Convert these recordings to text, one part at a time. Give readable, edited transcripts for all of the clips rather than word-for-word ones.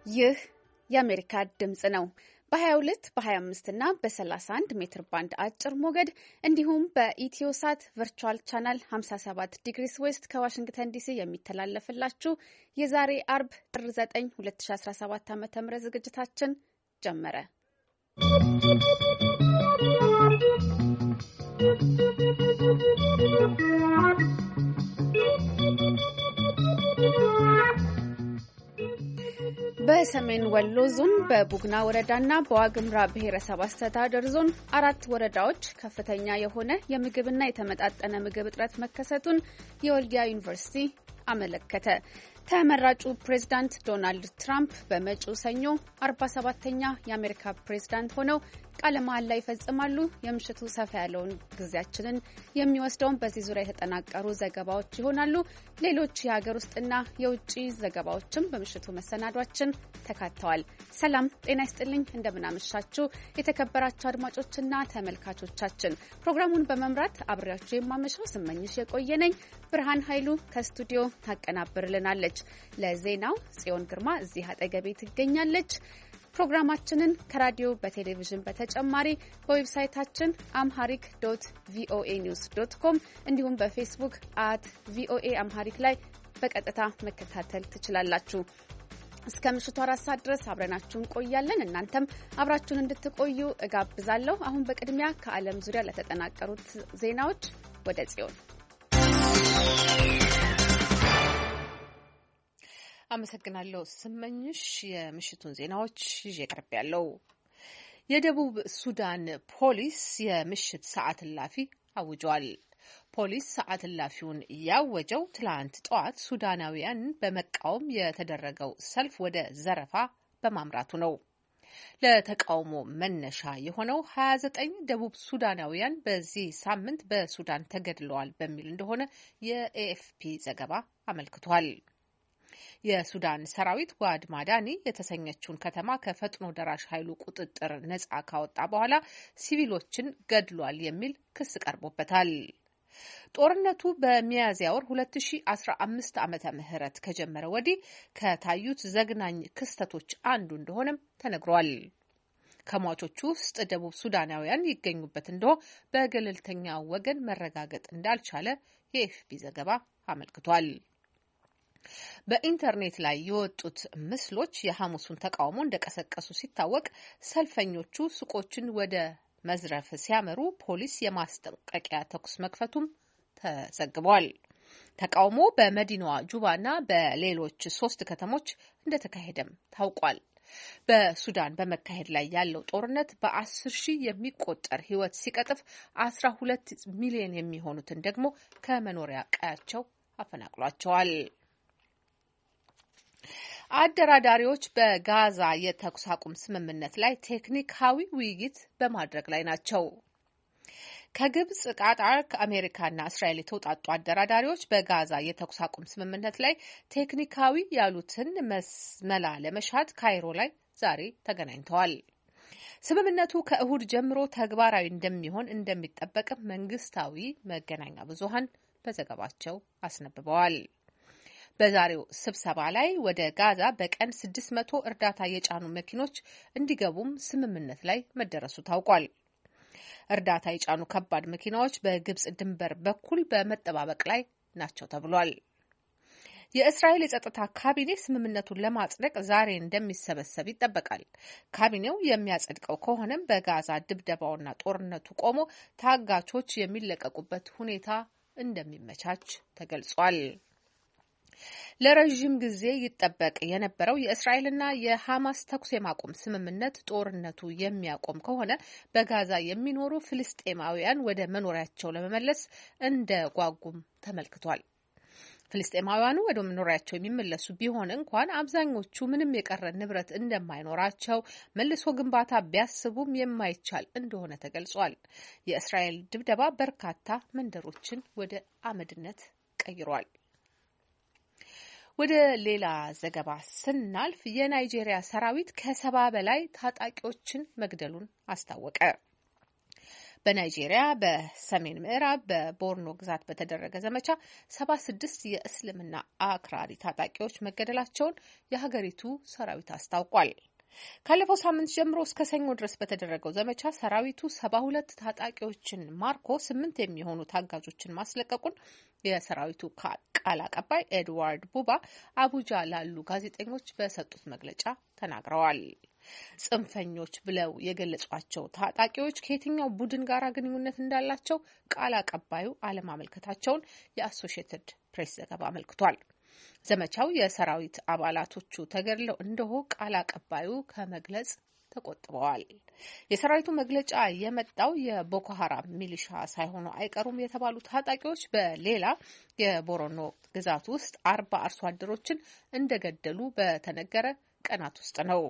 ይህ የአሜሪካ ድምጽ ነው። በ22 በ25 እና በ31 ሜትር ባንድ አጭር ሞገድ እንዲሁም በኢትዮሳት ቨርቹዋል ቻናል 57 ዲግሪስ ዌስት ከዋሽንግተን ዲሲ የሚተላለፍላችሁ የዛሬ አርብ ጥር 9 2017 ዓ.ም ዝግጅታችን ጀመረ። በሰሜን ወሎ ዞን በቡግና ወረዳና በዋግምራ ብሔረሰብ አስተዳደር ዞን 4 ወረዳዎች ከፍተኛ የሆነ የምግብና የተመጣጠነ ምግብ እጥረት መከሰቱን የወልዲያ ዩኒቨርሲቲ አመለከተ። ተመራጩ ፕሬዝዳንት ዶናልድ ትራምፕ በመጪው ሰኞ 47ኛ የአሜሪካ ፕሬዝዳንት ሆነው ቃለ መሃላ ይፈጽማሉ። የምሽቱ ሰፋ ያለውን ጊዜያችንን የሚወስደውን በዚህ ዙሪያ የተጠናቀሩ ዘገባዎች ይሆናሉ። ሌሎች የሀገር ውስጥና የውጭ ዘገባዎችም በምሽቱ መሰናዷችን ተካተዋል። ሰላም ጤና ይስጥልኝ፣ እንደምናመሻችሁ የተከበራችሁ አድማጮችና ተመልካቾቻችን። ፕሮግራሙን በመምራት አብሬያችሁ የማመሻው ስመኝሽ የቆየነኝ። ብርሃን ኃይሉ ከስቱዲዮ ታቀናብርልናለች። ለዜናው ጽዮን ግርማ እዚህ አጠገቤ ትገኛለች። ፕሮግራማችንን ከራዲዮ በቴሌቪዥን በተጨማሪ በዌብሳይታችን amharic.voanews.com እንዲሁም በፌስቡክ @voa amharic ላይ በቀጥታ መከታተል ትችላላችሁ። እስከ ምሽቱ 4 ሰዓት ድረስ አብረናችሁን ቆያለን። እናንተም አብራችሁን እንድትቆዩ እጋብዛለሁ። አሁን በቅድሚያ ከዓለም ዙሪያ ለተጠናቀሩት ዜናዎች ወደ ጽዮን። አመሰግናለሁ ስመኝሽ። የምሽቱን ዜናዎች ይዤ ቀርቤያለሁ። የደቡብ ሱዳን ፖሊስ የምሽት ሰዓት እላፊ አውጇል። ፖሊስ ሰዓት እላፊውን ያወጀው ትላንት ጠዋት ሱዳናውያን በመቃወም የተደረገው ሰልፍ ወደ ዘረፋ በማምራቱ ነው። ለተቃውሞ መነሻ የሆነው 29 ደቡብ ሱዳናውያን በዚህ ሳምንት በሱዳን ተገድለዋል በሚል እንደሆነ የኤኤፍፒ ዘገባ አመልክቷል። የሱዳን ሰራዊት ዋድ ማዳኒ የተሰኘችውን ከተማ ከፈጥኖ ደራሽ ኃይሉ ቁጥጥር ነጻ ካወጣ በኋላ ሲቪሎችን ገድሏል የሚል ክስ ቀርቦበታል። ጦርነቱ በሚያዝያ ወር 2015 ዓመተ ምህረት ከጀመረ ወዲህ ከታዩት ዘግናኝ ክስተቶች አንዱ እንደሆነም ተነግሯል። ከሟቾቹ ውስጥ ደቡብ ሱዳናውያን ይገኙበት እንደሆነ በገለልተኛ ወገን መረጋገጥ እንዳልቻለ የኤፍፒ ዘገባ አመልክቷል። በኢንተርኔት ላይ የወጡት ምስሎች የሐሙሱን ተቃውሞ እንደቀሰቀሱ ሲታወቅ ሰልፈኞቹ ሱቆችን ወደ መዝረፍ ሲያመሩ ፖሊስ የማስጠንቀቂያ ተኩስ መክፈቱም ተዘግቧል። ተቃውሞ በመዲናዋ ጁባና በሌሎች 3 ከተሞች እንደተካሄደም ታውቋል። በሱዳን በመካሄድ ላይ ያለው ጦርነት በ10 ሺህ የሚቆጠር ሕይወት ሲቀጥፍ 12 ሚሊዮን የሚሆኑትን ደግሞ ከመኖሪያ ቀያቸው አፈናቅሏቸዋል። አደራዳሪዎች በጋዛ የተኩስ አቁም ስምምነት ላይ ቴክኒካዊ ውይይት በማድረግ ላይ ናቸው። ከግብጽ፣ ቃጣር፣ ከአሜሪካና እስራኤል የተውጣጡ አደራዳሪዎች በጋዛ የተኩስ አቁም ስምምነት ላይ ቴክኒካዊ ያሉትን መላ ለመሻት ካይሮ ላይ ዛሬ ተገናኝተዋል። ስምምነቱ ከእሁድ ጀምሮ ተግባራዊ እንደሚሆን እንደሚጠበቅም መንግስታዊ መገናኛ ብዙሃን በዘገባቸው አስነብበዋል። በዛሬው ስብሰባ ላይ ወደ ጋዛ በቀን 600 እርዳታ የጫኑ መኪኖች እንዲገቡም ስምምነት ላይ መደረሱ ታውቋል። እርዳታ የጫኑ ከባድ መኪናዎች በግብጽ ድንበር በኩል በመጠባበቅ ላይ ናቸው ተብሏል። የእስራኤል የጸጥታ ካቢኔ ስምምነቱን ለማጽደቅ ዛሬ እንደሚሰበሰብ ይጠበቃል። ካቢኔው የሚያጸድቀው ከሆነም በጋዛ ድብደባውና ጦርነቱ ቆሞ ታጋቾች የሚለቀቁበት ሁኔታ እንደሚመቻች ተገልጿል። ለረዥም ጊዜ ይጠበቅ የነበረው የእስራኤልና የሐማስ ተኩስ የማቆም ስምምነት ጦርነቱ የሚያቆም ከሆነ በጋዛ የሚኖሩ ፍልስጤማውያን ወደ መኖሪያቸው ለመመለስ እንደጓጉም ተመልክቷል። ፍልስጤማውያኑ ወደ መኖሪያቸው የሚመለሱ ቢሆን እንኳን አብዛኞቹ ምንም የቀረ ንብረት እንደማይኖራቸው መልሶ ግንባታ ቢያስቡም የማይቻል እንደሆነ ተገልጿል። የእስራኤል ድብደባ በርካታ መንደሮችን ወደ አመድነት ቀይሯል። ወደ ሌላ ዘገባ ስናልፍ የናይጄሪያ ሰራዊት ከ70 በላይ ታጣቂዎችን መግደሉን አስታወቀ። በናይጄሪያ በሰሜን ምዕራብ በቦርኖ ግዛት በተደረገ ዘመቻ 76 የእስልምና አክራሪ ታጣቂዎች መገደላቸውን የሀገሪቱ ሰራዊት አስታውቋል። ካለፈው ሳምንት ጀምሮ እስከ ሰኞ ድረስ በተደረገው ዘመቻ ሰራዊቱ 72 ታጣቂዎችን ማርኮ 8 የሚሆኑ ታጋጆችን ማስለቀቁን የሰራዊቱ ቃል አቀባይ ኤድዋርድ ቡባ አቡጃ ላሉ ጋዜጠኞች በሰጡት መግለጫ ተናግረዋል። ጽንፈኞች ብለው የገለጿቸው ታጣቂዎች ከየትኛው ቡድን ጋር ግንኙነት እንዳላቸው ቃል አቀባዩ አለማመልከታቸውን የአሶሺየትድ ፕሬስ ዘገባ አመልክቷል። ዘመቻው የሰራዊት አባላቶቹ ተገድለው እንደሆ ቃል አቀባዩ ከመግለጽ ተቆጥበዋል። የሰራዊቱ መግለጫ የመጣው የቦኮ ሀራም ሚሊሻ ሳይሆኑ አይቀሩም የተባሉ ታጣቂዎች በሌላ የቦረኖ ግዛት ውስጥ 40 አርሶ አደሮችን እንደገደሉ በተነገረ ቀናት ውስጥ ነው።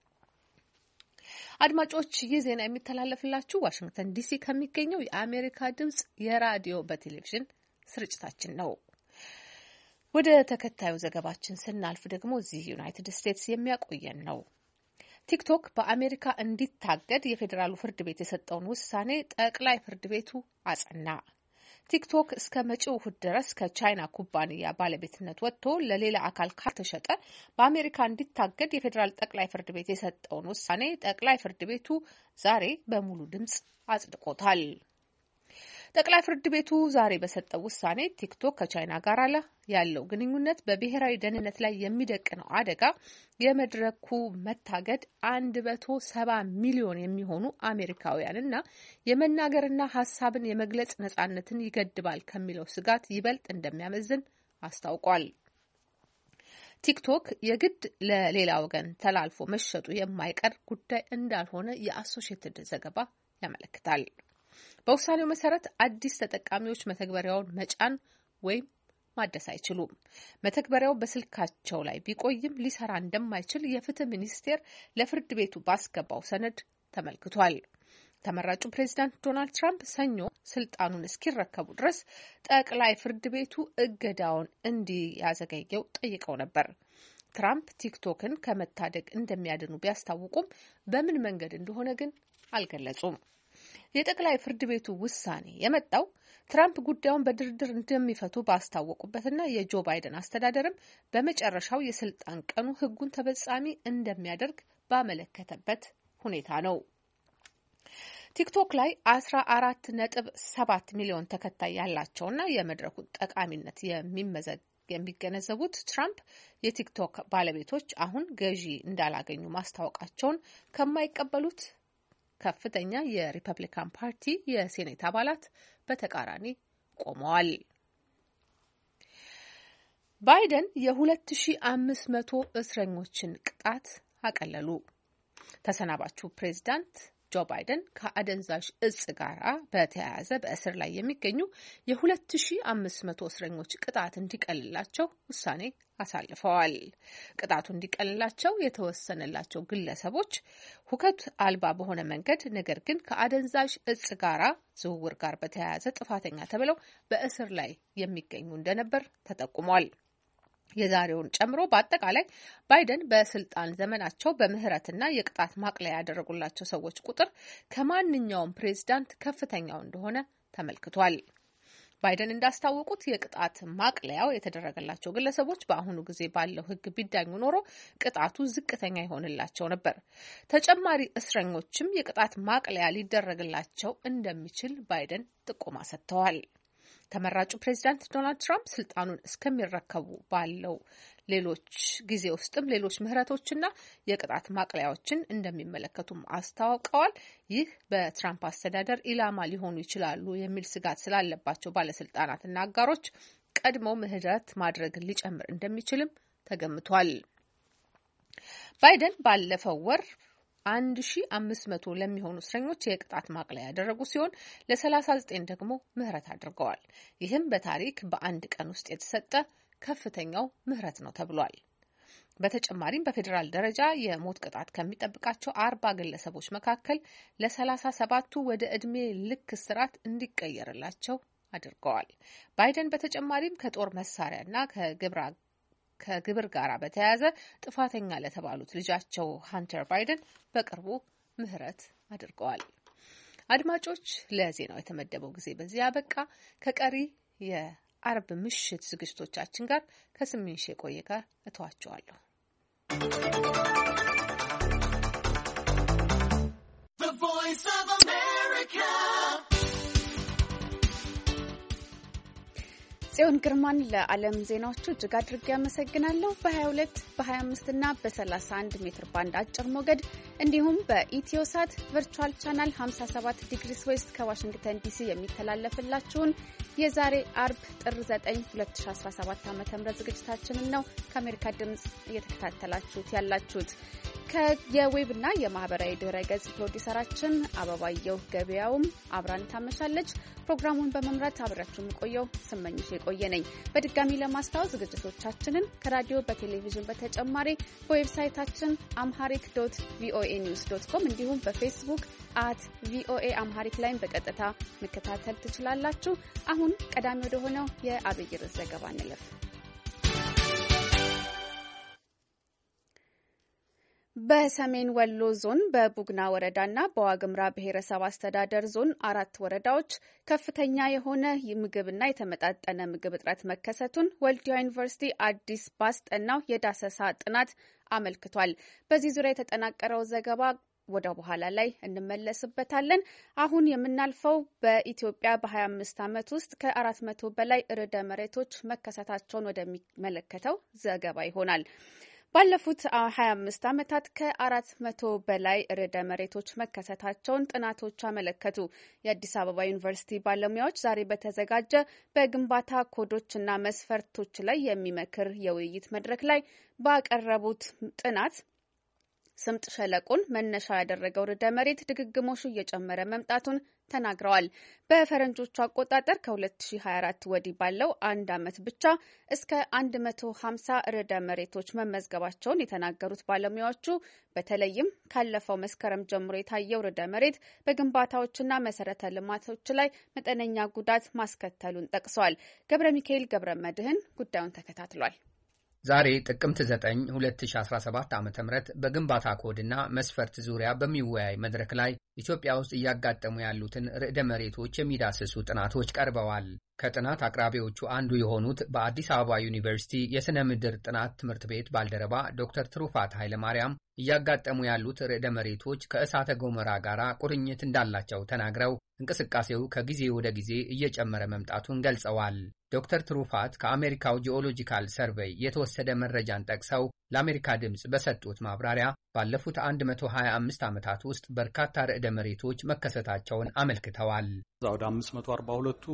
አድማጮች ይህ ዜና የሚተላለፍላችሁ ዋሽንግተን ዲሲ ከሚገኘው የአሜሪካ ድምጽ የራዲዮ በቴሌቪዥን ስርጭታችን ነው። ወደ ተከታዩ ዘገባችን ስናልፍ ደግሞ እዚህ ዩናይትድ ስቴትስ የሚያቆየን ነው። ቲክቶክ በአሜሪካ እንዲታገድ የፌዴራሉ ፍርድ ቤት የሰጠውን ውሳኔ ጠቅላይ ፍርድ ቤቱ አጸና። ቲክቶክ እስከ መጪው እሁድ ድረስ ከቻይና ኩባንያ ባለቤትነት ወጥቶ ለሌላ አካል ካልተሸጠ በአሜሪካ እንዲታገድ የፌዴራል ጠቅላይ ፍርድ ቤት የሰጠውን ውሳኔ ጠቅላይ ፍርድ ቤቱ ዛሬ በሙሉ ድምጽ አጽድቆታል። ጠቅላይ ፍርድ ቤቱ ዛሬ በሰጠው ውሳኔ ቲክቶክ ከቻይና ጋር ያለው ግንኙነት በብሔራዊ ደህንነት ላይ የሚደቅነው አደጋ የመድረኩ መታገድ 170 ሚሊዮን የሚሆኑ አሜሪካውያንና የመናገርና ሀሳብን የመግለጽ ነጻነትን ይገድባል ከሚለው ስጋት ይበልጥ እንደሚያመዝን አስታውቋል። ቲክቶክ የግድ ለሌላ ወገን ተላልፎ መሸጡ የማይቀር ጉዳይ እንዳልሆነ የአሶሺየትድ ዘገባ ያመለክታል። በውሳኔው መሰረት አዲስ ተጠቃሚዎች መተግበሪያውን መጫን ወይም ማደስ አይችሉም። መተግበሪያው በስልካቸው ላይ ቢቆይም ሊሰራ እንደማይችል የፍትህ ሚኒስቴር ለፍርድ ቤቱ ባስገባው ሰነድ ተመልክቷል። ተመራጩ ፕሬዚዳንት ዶናልድ ትራምፕ ሰኞ ስልጣኑን እስኪረከቡ ድረስ ጠቅላይ ፍርድ ቤቱ እገዳውን እንዲያዘገየው ጠይቀው ነበር። ትራምፕ ቲክቶክን ከመታደግ እንደሚያድኑ ቢያስታውቁም በምን መንገድ እንደሆነ ግን አልገለጹም። የጠቅላይ ፍርድ ቤቱ ውሳኔ የመጣው ትራምፕ ጉዳዩን በድርድር እንደሚፈቱ ባስታወቁበትና የጆ ባይደን አስተዳደርም በመጨረሻው የስልጣን ቀኑ ሕጉን ተፈጻሚ እንደሚያደርግ ባመለከተበት ሁኔታ ነው። ቲክቶክ ላይ 14.7 ሚሊዮን ተከታይ ያላቸውና የመድረኩ ጠቃሚነት የሚገነዘቡት ትራምፕ የቲክቶክ ባለቤቶች አሁን ገዢ እንዳላገኙ ማስታወቃቸውን ከማይቀበሉት ከፍተኛ የሪፐብሊካን ፓርቲ የሴኔት አባላት በተቃራኒ ቆመዋል። ባይደን የ2500 እስረኞችን ቅጣት አቀለሉ። ተሰናባቹ ፕሬዝዳንት ጆ ባይደን ከአደንዛዥ እጽ ጋር በተያያዘ በእስር ላይ የሚገኙ የ2500 እስረኞች ቅጣት እንዲቀልላቸው ውሳኔ አሳልፈዋል። ቅጣቱ እንዲቀልላቸው የተወሰነላቸው ግለሰቦች ሁከት አልባ በሆነ መንገድ ነገር ግን ከአደንዛዥ እጽ ጋራ ዝውውር ጋር በተያያዘ ጥፋተኛ ተብለው በእስር ላይ የሚገኙ እንደነበር ተጠቁሟል። የዛሬውን ጨምሮ በአጠቃላይ ባይደን በስልጣን ዘመናቸው በምህረትና የቅጣት ማቅለያ ያደረጉላቸው ሰዎች ቁጥር ከማንኛውም ፕሬዝዳንት ከፍተኛው እንደሆነ ተመልክቷል። ባይደን እንዳስታወቁት የቅጣት ማቅለያው የተደረገላቸው ግለሰቦች በአሁኑ ጊዜ ባለው ሕግ ቢዳኙ ኖሮ ቅጣቱ ዝቅተኛ ይሆንላቸው ነበር። ተጨማሪ እስረኞችም የቅጣት ማቅለያ ሊደረግላቸው እንደሚችል ባይደን ጥቆማ ሰጥተዋል። ተመራጩ ፕሬዚዳንት ዶናልድ ትራምፕ ስልጣኑን እስከሚረከቡ ባለው ሌሎች ጊዜ ውስጥም ሌሎች ምህረቶችና የቅጣት ማቅለያዎችን እንደሚመለከቱም አስታውቀዋል። ይህ በትራምፕ አስተዳደር ኢላማ ሊሆኑ ይችላሉ የሚል ስጋት ስላለባቸው ባለስልጣናትና አጋሮች ቀድሞ ምህረት ማድረግን ሊጨምር እንደሚችልም ተገምቷል። ባይደን ባለፈው ወር 1500 ለሚሆኑ እስረኞች የቅጣት ማቅለያ ያደረጉ ሲሆን ለ39 ደግሞ ምህረት አድርገዋል። ይህም በታሪክ በአንድ ቀን ውስጥ የተሰጠ ከፍተኛው ምህረት ነው ተብሏል። በተጨማሪም በፌዴራል ደረጃ የሞት ቅጣት ከሚጠብቃቸው 40 ግለሰቦች መካከል ለ37ቱ ወደ ዕድሜ ልክ እስራት እንዲቀየርላቸው አድርገዋል። ባይደን በተጨማሪም ከጦር መሳሪያና ከግብር ጋር በተያያዘ ጥፋተኛ ለተባሉት ልጃቸው ሃንተር ባይደን በቅርቡ ምህረት አድርገዋል። አድማጮች ለዜናው የተመደበው ጊዜ በዚህ አበቃ። ከቀሪ የአርብ ምሽት ዝግጅቶቻችን ጋር ከስምንሽ የቆየ ጋር እተዋቸዋለሁ። ጽዮን ግርማን ለዓለም ዜናዎቹ እጅግ አድርጌ ያመሰግናለሁ። በ22 በ25 እና በ31 ሜትር ባንድ አጭር ሞገድ እንዲሁም በኢትዮሳት ቨርቹዋል ቻናል 57 ዲግሪስ ዌስት ከዋሽንግተን ዲሲ የሚተላለፍላችሁን የዛሬ አርብ ጥር 9 2017 ዓ.ም ዝግጅታችንን ነው ከአሜሪካ ድምጽ እየተከታተላችሁት ያላችሁት። የዌብና የማህበራዊ ድረገጽ ፕሮዲውሰራችን አበባየሁ ገበያውም አብራን ታመሻለች። ፕሮግራሙን በመምራት አብራችሁ የምቆየው ስመኝሽ የቆየ ነኝ። በድጋሚ ለማስታወስ ዝግጅቶቻችንን ከራዲዮ በቴሌቪዥን በተጨማሪ በዌብሳይታችን amharic.voanews.com እንዲሁም በፌስቡክ @voa amharic ላይ በቀጥታ መከታተል ትችላላችሁ። አሁን ቀዳሚ ወደ ሆነው የአብይ ርዕስ ዘገባ እንለፍ። በሰሜን ወሎ ዞን በቡግና ወረዳና በዋግምራ ብሔረሰብ አስተዳደር ዞን 4 ወረዳዎች ከፍተኛ የሆነ ምግብና የተመጣጠነ ምግብ እጥረት መከሰቱን ወልዲያ ዩኒቨርሲቲ አዲስ ባስጠናው የዳሰሳ ጥናት አመልክቷል። በዚህ ዙሪያ የተጠናቀረው ዘገባ ወደ በኋላ ላይ እንመለስበታለን። አሁን የምናልፈው በኢትዮጵያ በ25 ዓመት ውስጥ ከ400 በላይ ርዕደ መሬቶች መከሰታቸውን ወደሚመለከተው ዘገባ ይሆናል። ባለፉት 25 ዓመታት ከ400 በላይ ርዕደ መሬቶች መከሰታቸውን ጥናቶች አመለከቱ። የአዲስ አበባ ዩኒቨርሲቲ ባለሙያዎች ዛሬ በተዘጋጀ በግንባታ ኮዶችና መስፈርቶች ላይ የሚመክር የውይይት መድረክ ላይ ባቀረቡት ጥናት ስምጥ ሸለቆን መነሻ ያደረገው ርዕደ መሬት ድግግሞሹ እየጨመረ መምጣቱን ተናግረዋል። በፈረንጆቹ አቆጣጠር ከ2024 ወዲህ ባለው አንድ ዓመት ብቻ እስከ 150 ርዕደ መሬቶች መመዝገባቸውን የተናገሩት ባለሙያዎቹ በተለይም ካለፈው መስከረም ጀምሮ የታየው ርዕደ መሬት በግንባታዎችና መሰረተ ልማቶች ላይ መጠነኛ ጉዳት ማስከተሉን ጠቅሰዋል። ገብረ ሚካኤል ገብረ መድህን ጉዳዩን ተከታትሏል። ዛሬ ጥቅምት 9 2017 ዓ.ም በግንባታ ኮድና መስፈርት ዙሪያ በሚወያይ መድረክ ላይ ኢትዮጵያ ውስጥ እያጋጠሙ ያሉትን ርዕደ መሬቶች የሚዳስሱ ጥናቶች ቀርበዋል። ከጥናት አቅራቢዎቹ አንዱ የሆኑት በአዲስ አበባ ዩኒቨርሲቲ የሥነ ምድር ጥናት ትምህርት ቤት ባልደረባ ዶክተር ትሩፋት ኃይለማርያም እያጋጠሙ ያሉት ርዕደ መሬቶች ከእሳተ ገሞራ ጋር ቁርኝት እንዳላቸው ተናግረው እንቅስቃሴው ከጊዜ ወደ ጊዜ እየጨመረ መምጣቱን ገልጸዋል። ዶክተር ትሩፋት ከአሜሪካው ጂኦሎጂካል ሰርቬይ የተወሰደ መረጃን ጠቅሰው ለአሜሪካ ድምፅ በሰጡት ማብራሪያ ባለፉት 125 ዓመታት ውስጥ በርካታ ርዕደ መሬቶች መከሰታቸውን አመልክተዋል። ወደ 542ቱ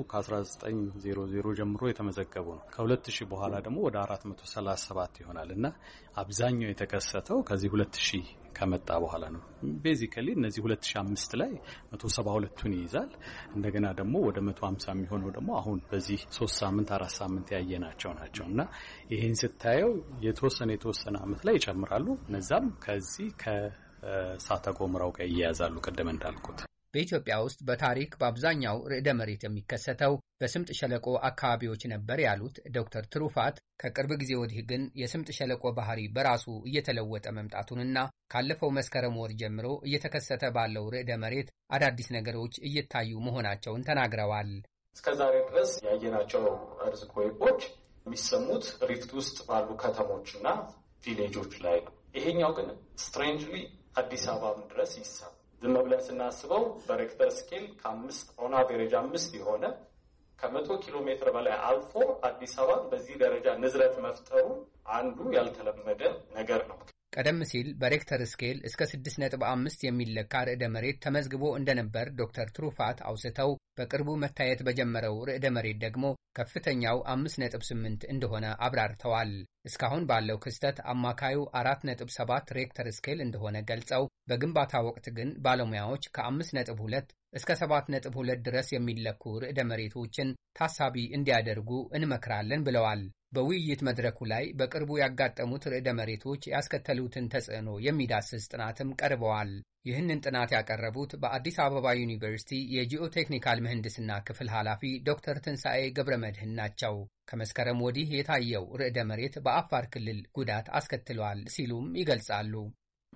ከ1900 ጀምሮ የተመዘገቡ ነው። ከ2000 በኋላ ደግሞ ወደ 437 ይሆናል እና አብዛኛው የተከሰተው ከዚህ 2000 ከመጣ በኋላ ነው። ቤዚካሊ እነዚህ 2005 ላይ 172ቱን ይይዛል። እንደገና ደግሞ ወደ 150 የሚሆነው ደግሞ አሁን በዚህ 3 ሳምንት 4 ሳምንት ያየናቸው ናቸው እና ይሄን ስታየው የተወሰነ ዓመት ላይ ይጨምራሉ። እነዛም ከዚህ ከእሳተ ገሞራው ጋር ይያያዛሉ። ቀደም እንዳልኩት በኢትዮጵያ ውስጥ በታሪክ በአብዛኛው ርዕደ መሬት የሚከሰተው በስምጥ ሸለቆ አካባቢዎች ነበር ያሉት ዶክተር ትሩፋት ከቅርብ ጊዜ ወዲህ ግን የስምጥ ሸለቆ ባህሪ በራሱ እየተለወጠ መምጣቱንና ካለፈው መስከረም ወር ጀምሮ እየተከሰተ ባለው ርዕደ መሬት አዳዲስ ነገሮች እየታዩ መሆናቸውን ተናግረዋል። እስከዛሬ ድረስ ያየናቸው እርዝክዌኮች የሚሰሙት ሪፍት ውስጥ ባሉ ከተሞችና ቪሌጆች ላይ ነው። ይሄኛው ግን ስትሬንጅሊ አዲስ አበባም ድረስ ይሰማል። ዝም ብለን ስናስበው በሬክተር ስኬል ከ5 ኦን አቨሬጅ 5 የሆነ ከ100 ኪሎ ሜትር በላይ አልፎ አዲስ አበባ በዚህ ደረጃ ንዝረት መፍጠሩ አንዱ ያልተለመደ ነገር ነው። ቀደም ሲል በሬክተር ስኬል እስከ 6.5 የሚለካ ርዕደ መሬት ተመዝግቦ እንደነበር ዶክተር ትሩፋት አውስተው በቅርቡ መታየት በጀመረው ርዕደ መሬት ደግሞ ከፍተኛው 5.8 እንደሆነ አብራርተዋል። እስካሁን ባለው ክስተት አማካዩ 4.7 ሬክተር ስኬል እንደሆነ ገልጸው በግንባታ ወቅት ግን ባለሙያዎች ከ5.2 እስከ 7.2 ድረስ የሚለኩ ርዕደ መሬቶችን ታሳቢ እንዲያደርጉ እንመክራለን ብለዋል። በውይይት መድረኩ ላይ በቅርቡ ያጋጠሙት ርዕደ መሬቶች ያስከተሉትን ተጽዕኖ የሚዳስስ ጥናትም ቀርበዋል። ይህንን ጥናት ያቀረቡት በአዲስ አበባ ዩኒቨርሲቲ የጂኦቴክኒካል ምህንድስና ክፍል ኃላፊ ዶክተር ትንሣኤ ገብረ መድህን ናቸው። ከመስከረም ወዲህ የታየው ርዕደ መሬት በአፋር ክልል ጉዳት አስከትሏል ሲሉም ይገልጻሉ።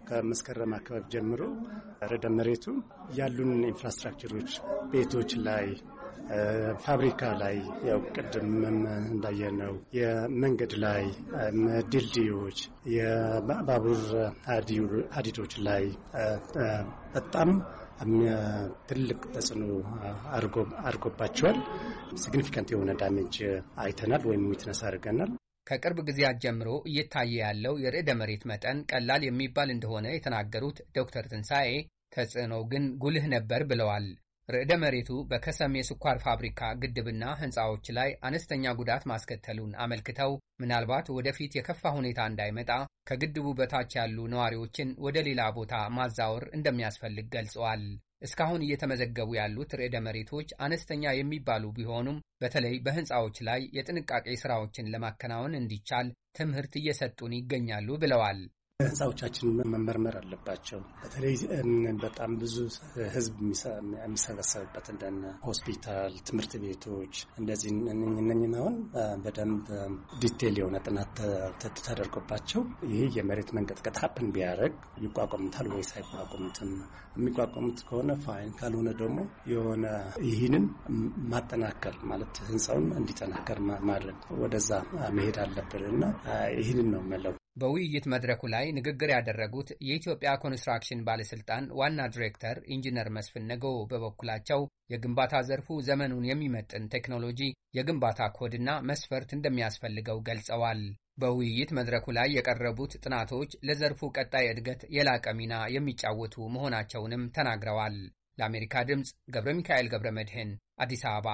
ከመስከረም አካባቢ ጀምሮ ርዕደ መሬቱ ያሉን ኢንፍራስትራክቸሮች ቤቶች ላይ ፋብሪካ ላይ ያው ቅድም እንዳየነው የመንገድ ላይ ድልድዮች የባቡር ሀዲዶች ላይ በጣም ትልቅ ተጽዕኖ አድርጎባቸዋል። ሲግኒፊካንት የሆነ ዳሜጅ አይተናል ወይም ዊትነስ አድርገናል። ከቅርብ ጊዜያት ጀምሮ እየታየ ያለው የርዕደ መሬት መጠን ቀላል የሚባል እንደሆነ የተናገሩት ዶክተር ትንሳኤ ተጽዕኖው ግን ጉልህ ነበር ብለዋል። ርዕደ መሬቱ በከሰም የስኳር ፋብሪካ ግድብና ሕንፃዎች ላይ አነስተኛ ጉዳት ማስከተሉን አመልክተው ምናልባት ወደፊት የከፋ ሁኔታ እንዳይመጣ ከግድቡ በታች ያሉ ነዋሪዎችን ወደ ሌላ ቦታ ማዛወር እንደሚያስፈልግ ገልጸዋል። እስካሁን እየተመዘገቡ ያሉት ርዕደ መሬቶች አነስተኛ የሚባሉ ቢሆኑም በተለይ በሕንፃዎች ላይ የጥንቃቄ ሥራዎችን ለማከናወን እንዲቻል ትምህርት እየሰጡን ይገኛሉ ብለዋል። ህንፃዎቻችን መመርመር አለባቸው። በተለይ በጣም ብዙ ህዝብ የሚሰበሰብበት እንደ ሆስፒታል፣ ትምህርት ቤቶች እንደዚህ እነኝን አሁን በደንብ ዲቴል የሆነ ጥናት ተደርጎባቸው ይህ የመሬት መንቀጥቀጥ ሀፕን ቢያደርግ ይቋቋሙታል ወይስ አይቋቋሙትም? የሚቋቋሙት ከሆነ ፋይን፣ ካልሆነ ደግሞ የሆነ ይህንን ማጠናከር ማለት ህንፃውን እንዲጠናከር ማድረግ ወደዛ መሄድ አለብን እና ይህንን ነው የምለው። በውይይት መድረኩ ላይ ንግግር ያደረጉት የኢትዮጵያ ኮንስትራክሽን ባለስልጣን ዋና ዲሬክተር ኢንጂነር መስፍን ነገው በበኩላቸው የግንባታ ዘርፉ ዘመኑን የሚመጥን ቴክኖሎጂ፣ የግንባታ ኮድና መስፈርት እንደሚያስፈልገው ገልጸዋል። በውይይት መድረኩ ላይ የቀረቡት ጥናቶች ለዘርፉ ቀጣይ እድገት የላቀ ሚና የሚጫወቱ መሆናቸውንም ተናግረዋል። ለአሜሪካ ድምፅ ገብረ ሚካኤል ገብረ መድህን አዲስ አበባ።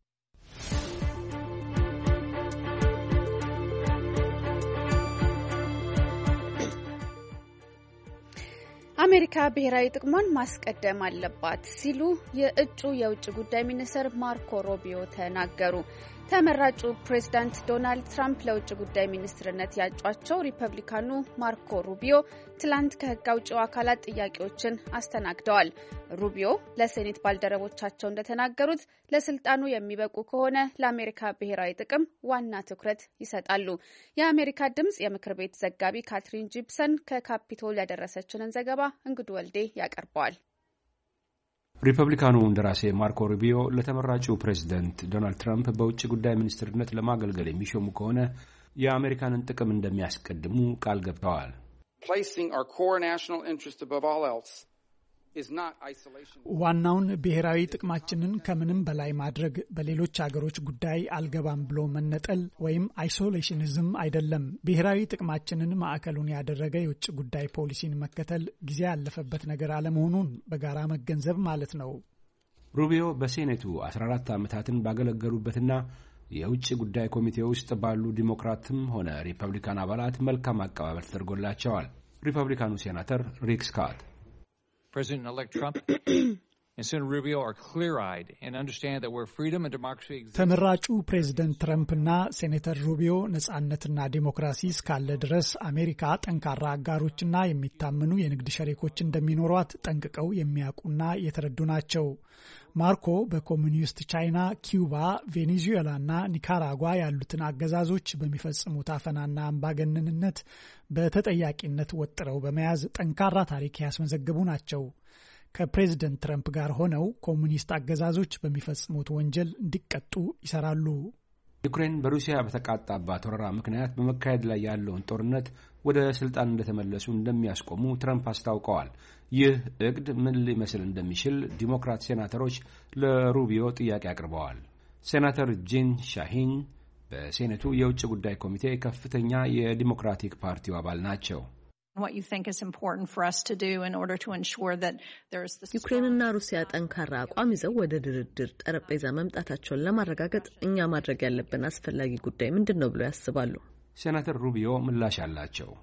አሜሪካ ብሔራዊ ጥቅሟን ማስቀደም አለባት ሲሉ የእጩ የውጭ ጉዳይ ሚኒስትር ማርኮ ሩቢዮ ተናገሩ። ተመራጩ ፕሬዝዳንት ዶናልድ ትራምፕ ለውጭ ጉዳይ ሚኒስትርነት ያጯቸው ሪፐብሊካኑ ማርኮ ሩቢዮ ትላንት ከሕግ አውጪው አካላት ጥያቄዎችን አስተናግደዋል። ሩቢዮ ለሴኔት ባልደረቦቻቸው እንደተናገሩት ለስልጣኑ የሚበቁ ከሆነ ለአሜሪካ ብሔራዊ ጥቅም ዋና ትኩረት ይሰጣሉ። የአሜሪካ ድምጽ የምክር ቤት ዘጋቢ ካትሪን ጂፕሰን ከካፒቶል ያደረሰችንን ዘገባ እንግዱ ወልዴ ያቀርበዋል። ሪፐብሊካኑ እንደራሴ ማርኮ ሩቢዮ ለተመራጩ ፕሬዝዳንት ዶናልድ ትራምፕ በውጭ ጉዳይ ሚኒስትርነት ለማገልገል የሚሾሙ ከሆነ የአሜሪካንን ጥቅም እንደሚያስቀድሙ ቃል ገብተዋል። ዋናውን ብሔራዊ ጥቅማችንን ከምንም በላይ ማድረግ በሌሎች አገሮች ጉዳይ አልገባም ብሎ መነጠል ወይም አይሶሌሽኒዝም አይደለም። ብሔራዊ ጥቅማችንን ማዕከሉን ያደረገ የውጭ ጉዳይ ፖሊሲን መከተል ጊዜ ያለፈበት ነገር አለመሆኑን በጋራ መገንዘብ ማለት ነው። ሩቢዮ በሴኔቱ 14 ዓመታትን ባገለገሉበትና የውጭ ጉዳይ ኮሚቴ ውስጥ ባሉ ዲሞክራትም ሆነ ሪፐብሊካን አባላት መልካም አቀባበል ተደርጎላቸዋል። ሪፐብሊካኑ ሴናተር ሪክ ስኮት President-elect Trump and Senator Rubio are clear-eyed and understand that where freedom and democracy exist. ተመራጩ ፕሬዝዳንት ትራምፕና ሴኔተር ሩቢዮ ነጻነትና ዲሞክራሲ እስካለ ድረስ አሜሪካ ጠንካራ አጋሮችና የሚታመኑ የንግድ ሸሪኮች እንደሚኖሯት ጠንቅቀው የሚያውቁና የተረዱ ናቸው። ማርኮ በኮሙኒስት ቻይና፣ ኪዩባ፣ ቬኔዙዌላና ኒካራጓ ያሉትን አገዛዞች በሚፈጽሙት አፈናና አምባገነንነት በተጠያቂነት ወጥረው በመያዝ ጠንካራ ታሪክ ያስመዘግቡ ናቸው። ከፕሬዝዳንት ትራምፕ ጋር ሆነው ኮሙኒስት አገዛዞች በሚፈጽሙት ወንጀል እንዲቀጡ ይሰራሉ። ዩክሬን በሩሲያ በተቃጣባት ወረራ ምክንያት በመካሄድ ላይ ያለውን ጦርነት ወደ ስልጣን እንደተመለሱ እንደሚያስቆሙ ትራምፕ አስታውቀዋል። ይህ እቅድ ምን ሊመስል እንደሚችል ዲሞክራት ሴናተሮች ለሩቢዮ ጥያቄ አቅርበዋል። ሴናተር ጂን ሻሂን በሴኔቱ የውጭ ጉዳይ ኮሚቴ ከፍተኛ የዲሞክራቲክ ፓርቲው አባል ናቸው። ዩክሬንና ሩሲያ ጠንካራ አቋም ይዘው ወደ ድርድር ጠረጴዛ መምጣታቸውን ለማረጋገጥ እኛ ማድረግ ያለብን አስፈላጊ ጉዳይ ምንድን ነው ብለው ያስባሉ? ሴናተር ሩቢዮ ምላሽ አላቸው።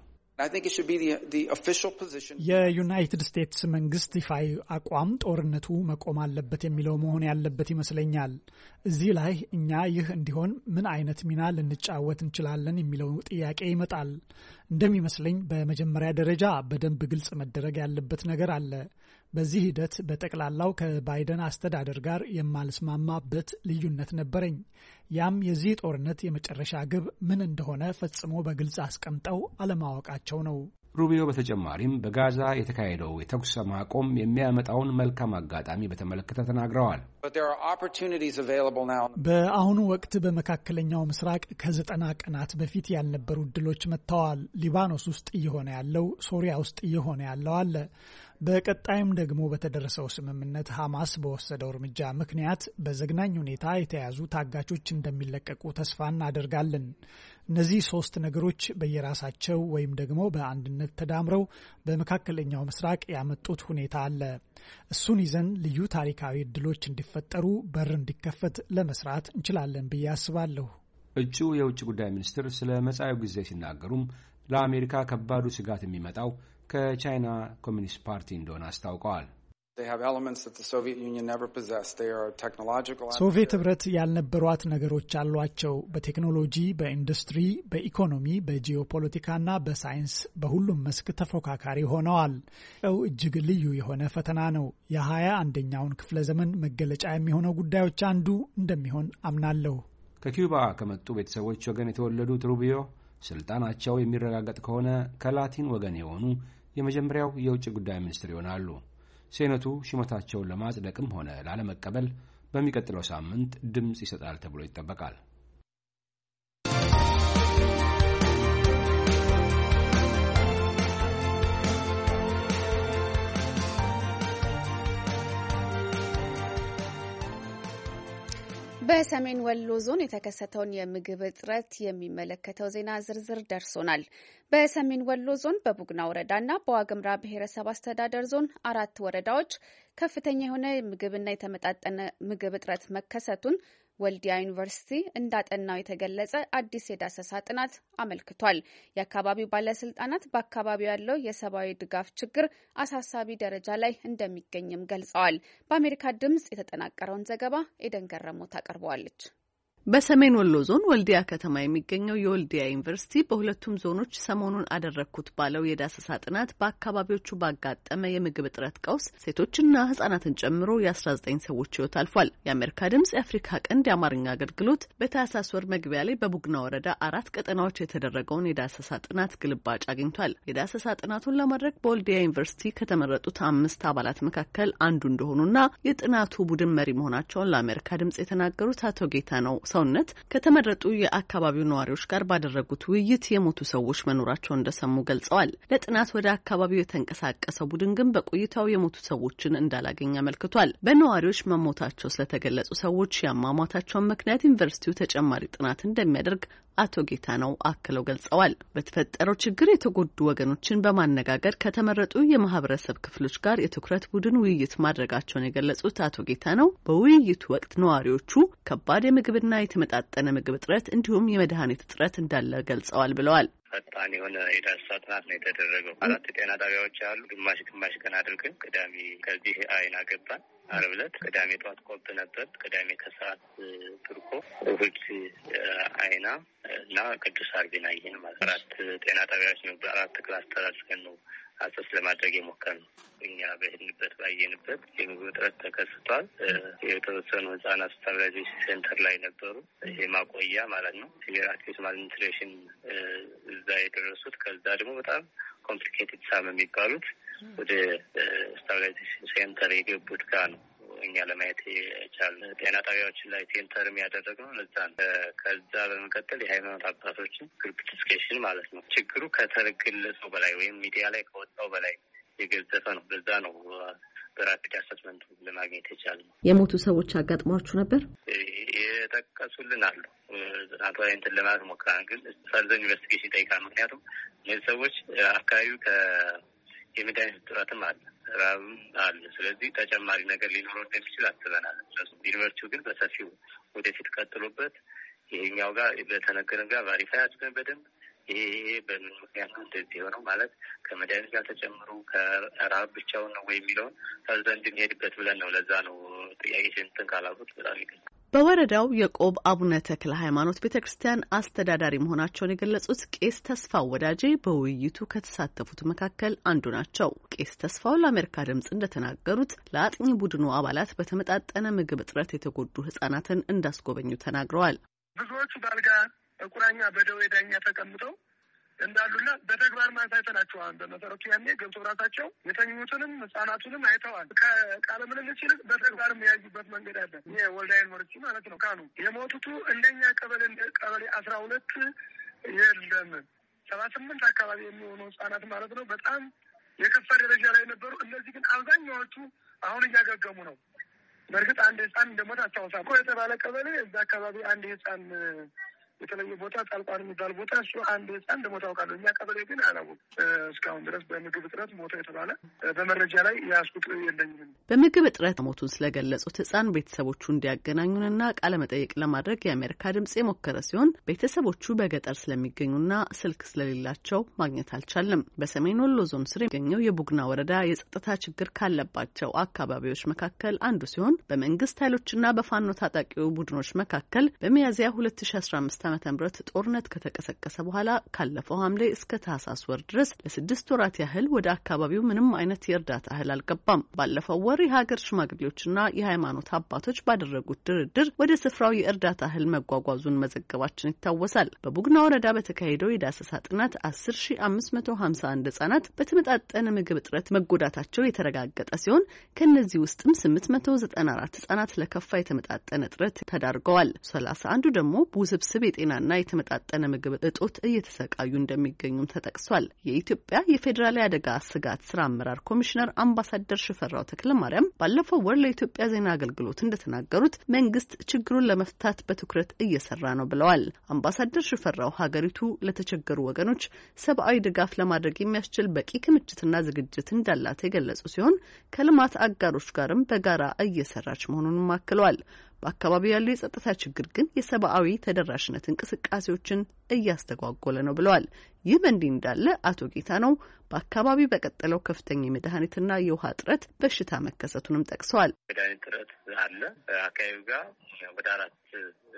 የዩናይትድ ስቴትስ መንግስት ይፋዊ አቋም ጦርነቱ መቆም አለበት የሚለው መሆን ያለበት ይመስለኛል። እዚህ ላይ እኛ ይህ እንዲሆን ምን አይነት ሚና ልንጫወት እንችላለን የሚለው ጥያቄ ይመጣል። እንደሚመስለኝ በመጀመሪያ ደረጃ በደንብ ግልጽ መደረግ ያለበት ነገር አለ። በዚህ ሂደት በጠቅላላው ከባይደን አስተዳደር ጋር የማልስማማበት ልዩነት ነበረኝ። ያም የዚህ ጦርነት የመጨረሻ ግብ ምን እንደሆነ ፈጽሞ በግልጽ አስቀምጠው አለማወቃቸው ነው። ሩቢዮ በተጨማሪም በጋዛ የተካሄደው የተኩስ ማቆም የሚያመጣውን መልካም አጋጣሚ በተመለከተ ተናግረዋል። በአሁኑ ወቅት በመካከለኛው ምስራቅ ከ90 ቀናት በፊት ያልነበሩ እድሎች መጥተዋል። ሊባኖስ ውስጥ እየሆነ ያለው፣ ሶሪያ ውስጥ እየሆነ ያለው አለ። በቀጣይም ደግሞ በተደረሰው ስምምነት ሐማስ በወሰደው እርምጃ ምክንያት በዘግናኝ ሁኔታ የተያዙ ታጋቾች እንደሚለቀቁ ተስፋ እናደርጋለን። እነዚህ 3 ነገሮች በየራሳቸው ወይም ደግሞ በአንድነት ተዳምረው በመካከለኛው ምስራቅ ያመጡት ሁኔታ አለ። እሱን ይዘን ልዩ ታሪካዊ እድሎች እንዲፈጠሩ በር እንዲከፈት ለመስራት እንችላለን ብዬ አስባለሁ። እጩ የውጭ ጉዳይ ሚኒስትር ስለ መጻኤው ጊዜ ሲናገሩም ለአሜሪካ ከባዱ ስጋት የሚመጣው ከቻይና ኮሚኒስት ፓርቲ እንደሆነ አስታውቀዋል። ሶቪየት ህብረት ያልነበሯት ነገሮች አሏቸው። በቴክኖሎጂ፣ በኢንዱስትሪ፣ በኢኮኖሚ፣ በጂኦፖለቲካና በሳይንስ በሁሉም መስክ ተፎካካሪ ሆነዋል። እጅግ ልዩ የሆነ ፈተና ነው። የ21ኛውን ክፍለ ዘመን መገለጫ የሚሆነው ጉዳዮች አንዱ እንደሚሆን አምናለሁ። ከኪዩባ ከመጡ ቤተሰቦች ወገን የተወለዱት ሩቢዮ ስልጣናቸው የሚረጋገጥ ከሆነ ከላቲን ወገን የሆኑ የመጀመሪያው የውጭ ጉዳይ ሚኒስትር ይሆናሉ። ሴኔቱ ሹመታቸውን ለማጽደቅም ሆነ ላለመቀበል በሚቀጥለው ሳምንት ድምፅ ይሰጣል ተብሎ ይጠበቃል። በሰሜን ወሎ ዞን የተከሰተውን የምግብ እጥረት የሚመለከተው ዜና ዝርዝር ደርሶናል። በሰሜን ወሎ ዞን በቡግና ወረዳና በዋግምራ ብሔረሰብ አስተዳደር ዞን 4 ወረዳዎች ከፍተኛ የሆነ ምግብና የተመጣጠነ ምግብ እጥረት መከሰቱን ወልዲያ ዩኒቨርሲቲ እንዳጠናው የተገለጸ አዲስ የዳሰሳ ጥናት አመልክቷል። የአካባቢው ባለስልጣናት በአካባቢው ያለው የሰብአዊ ድጋፍ ችግር አሳሳቢ ደረጃ ላይ እንደሚገኝም ገልጸዋል። በአሜሪካ ድምጽ የተጠናቀረውን ዘገባ ኤደን ገረሞ ታቀርበዋለች። በሰሜን ወሎ ዞን ወልዲያ ከተማ የሚገኘው የወልዲያ ዩኒቨርሲቲ በሁለቱም ዞኖች ሰሞኑን አደረግኩት ባለው የዳሰሳ ጥናት በአካባቢዎቹ ባጋጠመ የምግብ እጥረት ቀውስ ሴቶችና ህጻናትን ጨምሮ የ19 ሰዎች ህይወት አልፏል። የአሜሪካ ድምጽ የአፍሪካ ቀንድ የአማርኛ አገልግሎት በታህሳስ ወር መግቢያ ላይ በቡግና ወረዳ 4 ቀጠናዎች የተደረገውን የዳሰሳ ጥናት ግልባጭ አግኝቷል። የዳሰሳ ጥናቱን ለማድረግ በወልዲያ ዩኒቨርሲቲ ከተመረጡት 5 አባላት መካከል አንዱ እንደሆኑና የጥናቱ ቡድን መሪ መሆናቸውን ለአሜሪካ ድምጽ የተናገሩት አቶ ጌታ ነው ሰውነት ከተመረጡ የአካባቢው ነዋሪዎች ጋር ባደረጉት ውይይት የሞቱ ሰዎች መኖራቸውን እንደሰሙ ገልጸዋል። ለጥናት ወደ አካባቢው የተንቀሳቀሰው ቡድን ግን በቆይታው የሞቱ ሰዎችን እንዳላገኘ አመልክቷል። በነዋሪዎች መሞታቸው ስለተገለጹ ሰዎች ያሟሟታቸውን ምክንያት ዩኒቨርሲቲው ተጨማሪ ጥናት እንደሚያደርግ አቶ ጌታ ነው አክለው ገልጸዋል። በተፈጠረው ችግር የተጎዱ ወገኖችን በማነጋገር ከተመረጡ የማህበረሰብ ክፍሎች ጋር የትኩረት ቡድን ውይይት ማድረጋቸውን የገለጹት አቶ ጌታ ነው በውይይቱ ወቅት ነዋሪዎቹ ከባድ የምግብና የተመጣጠነ ምግብ እጥረት እንዲሁም የመድኃኒት እጥረት እንዳለ ገልጸዋል ብለዋል። ፈጣን የሆነ የዳሰሳ ጥናት ነው የተደረገው። 4 ጤና ጣቢያዎች አሉ። ግማሽ ቀን አድርገን ቅዳሜ ከዚህ አይና ገባን። ዓርብ ዕለት ቅዳሜ ጠዋት ቆብ ነበር። ቅዳሜ ከሰዓት ቱርኮ፣ እሁድ አይና እና ቅዱስ አርቢና ይሄን ማለት 4 ጤና ጣቢያዎች ነው። በ4 ክላስተር አድርገን ነው አሰስ ለማድረግ የሞከርነው። እኛ በሄድንበት ባየንበት የምግብ እጥረት ተከስቷል። የተወሰኑ ህጻናት ስታብላይዜሽን ሴንተር ላይ ነበሩ። ይሄ ማቆያ ማለት ነው። ሲቪር አክዩት ማልኒትሪሽን እዛ የደረሱት። ከዛ ደግሞ በጣም ኮምፕሊኬትድ ሳም የሚባሉት ወደ ስታብላይዜሽን ሴንተር የገቡት ጋር ነው እኛ ለማየት የቻልነው። ጤና ጣቢያዎችን ላይ ሴንተር የሚያደረግነው ለዛ ነው። ከዛ በመቀጠል የሃይማኖት አባቶችን ግሩፕ ዲስከሽን ማለት ነው። ችግሩ ከተገለጸው በላይ ወይም ሚዲያ ላይ ከወጣው በላይ የገዘፈ ነው። በዛ ነው በራፒድ አሰስመንት ለማግኘት የቻልነው። የሞቱ ሰዎች አጋጥሟችሁ ነበር? የጠቀሱልን አሉ። ጥናቱ ላይ እንትን ለማለት ሞክረናል፣ ግን ፈርዘር ኢንቨስቲጌሽን ይጠይቃል። ምክንያቱም እነዚህ ሰዎች አካባቢው የመድኃኒት እጥረትም አለ፣ ራብም አለ። ስለዚህ ተጨማሪ ነገር ሊኖረው እንደሚችል አስበናል። ዩኒቨርሲቲው ግን በሰፊው ወደፊት ቀጥሎበት ይሄኛው ጋር በተነገረን ጋር ቫሪፋይ አድርገን በደንብ ይሄ በምን ምክንያት ነው እንደዚህ የሆነው ማለት ከመድኃኒት ጋር ተጨምሮ ከራብ ብቻውን ነው ወይ የሚለውን ፈርዘር እንድንሄድበት ብለን ነው። ለዛ ነው ጥያቄ እንትን ካላሉት በጣም ይገኛል። በወረዳው የቆብ አቡነ ተክለ ሃይማኖት ቤተክርስቲያን አስተዳዳሪ መሆናቸውን የገለጹት ቄስ ተስፋው ወዳጄ በውይይቱ ከተሳተፉት መካከል አንዱ ናቸው። ቄስ ተስፋው ለአሜሪካ ድምጽ እንደተናገሩት ለአጥኚ ቡድኑ አባላት በተመጣጠነ ምግብ እጥረት የተጎዱ ህጻናትን እንዳስጎበኙ ተናግረዋል። ብዙዎቹ ባልጋ ቁራኛ በደዌ ዳኛ ተቀምጠው እንዳሉና በተግባር ማሳይተናቸው አንደ መሰረቱ ያኔ ገብቶ ራሳቸው የተኙትንም ህጻናቱንም አይተዋል። ከቃለ ምልልስ ይልቅ በተግባር የሚያዩበት መንገድ አለ። የወልዲያ ዩኒቨርሲቲ ማለት ነው። ካኑ የሞቱቱ እንደኛ ቀበሌ 12 የለም 78 አካባቢ የሚሆኑ ህጻናት ማለት ነው በጣም የከፋ ደረጃ ላይ ነበሩ። እነዚህ ግን አብዛኛዎቹ አሁን እያገገሙ ነው። በእርግጥ አንድ ህጻን እንደሞተ አስታውሳለሁ። የተባለ ቀበሌ እዛ አካባቢ አንድ ህጻን የተለየ ቦታ ጣልቋን የሚባል ቦታ እሱ አንድ ህጻን እንደሞተ አውቃለሁ። እኛ ቀበሌ ግን አላወቅም እስካሁን ድረስ በምግብ እጥረት ሞተ የተባለ በመረጃ ላይ ያስቁጥ የለኝም። በምግብ እጥረት ሞቱን ስለገለጹት ህጻን ቤተሰቦቹ እንዲያገናኙንና ቃለ መጠይቅ ለማድረግ የአሜሪካ ድምጽ የሞከረ ሲሆን ቤተሰቦቹ በገጠር ስለሚገኙና ስልክ ስለሌላቸው ማግኘት አልቻለም። በሰሜን ወሎ ዞን ስር የሚገኘው የቡግና ወረዳ የጸጥታ ችግር ካለባቸው አካባቢዎች መካከል አንዱ ሲሆን በመንግስት ኃይሎችና በፋኖ ታጣቂው ቡድኖች መካከል በሚያዝያ 2015 ዓ.ም ጦርነት ከተቀሰቀሰ በኋላ ካለፈው ሐምሌ እስከ ታህሳስ ወር ድረስ ለ6 ወራት ያህል ወደ አካባቢው ምንም አይነት የእርዳታ እህል አልገባም። ባለፈው ወር የሀገር ሽማግሌዎችና የሃይማኖት አባቶች ባደረጉት ድርድር ወደ ስፍራው የእርዳታ እህል መጓጓዙን መዘገባችን ይታወሳል። በቡግና ወረዳ በተካሄደው የዳሰሳ ጥናት 10551 ህጻናት በተመጣጠነ ምግብ እጥረት መጎዳታቸው የተረጋገጠ ሲሆን ከነዚህ ውስጥም 894 ህጻናት ለከፋ የተመጣጠነ እጥረት ተዳርገዋል። 31 ደግሞ ውስብስብ የጤናና የተመጣጠነ ምግብ እጦት እየተሰቃዩ እንደሚገኙም ተጠቅሷል። የኢትዮጵያ የፌዴራል አደጋ ስጋት ስራ አመራር ኮሚሽነር አምባሳደር ሽፈራው ተክለማርያም ባለፈው ወር ለኢትዮጵያ ዜና አገልግሎት እንደተናገሩት መንግስት ችግሩን ለመፍታት በትኩረት እየሰራ ነው ብለዋል። አምባሳደር ሽፈራው ሀገሪቱ ለተቸገሩ ወገኖች ሰብአዊ ድጋፍ ለማድረግ የሚያስችል በቂ ክምችትና ዝግጅት እንዳላት የገለጹ ሲሆን ከልማት አጋሮች ጋርም በጋራ እየሰራች መሆኑንም አክለዋል። በአካባቢው ያለው የጸጥታ ችግር ግን የሰብአዊ ተደራሽነት እንቅስቃሴዎችን እያስተጓጎለ ነው ብለዋል። ይህ በእንዲህ እንዳለ አቶ ጌታ ነው በአካባቢው በቀጠለው ከፍተኛ የመድኃኒትና የውሃ እጥረት በሽታ መከሰቱንም ጠቅሰዋል። መድኃኒት እጥረት አለ። አካባቢው ጋር ወደ 4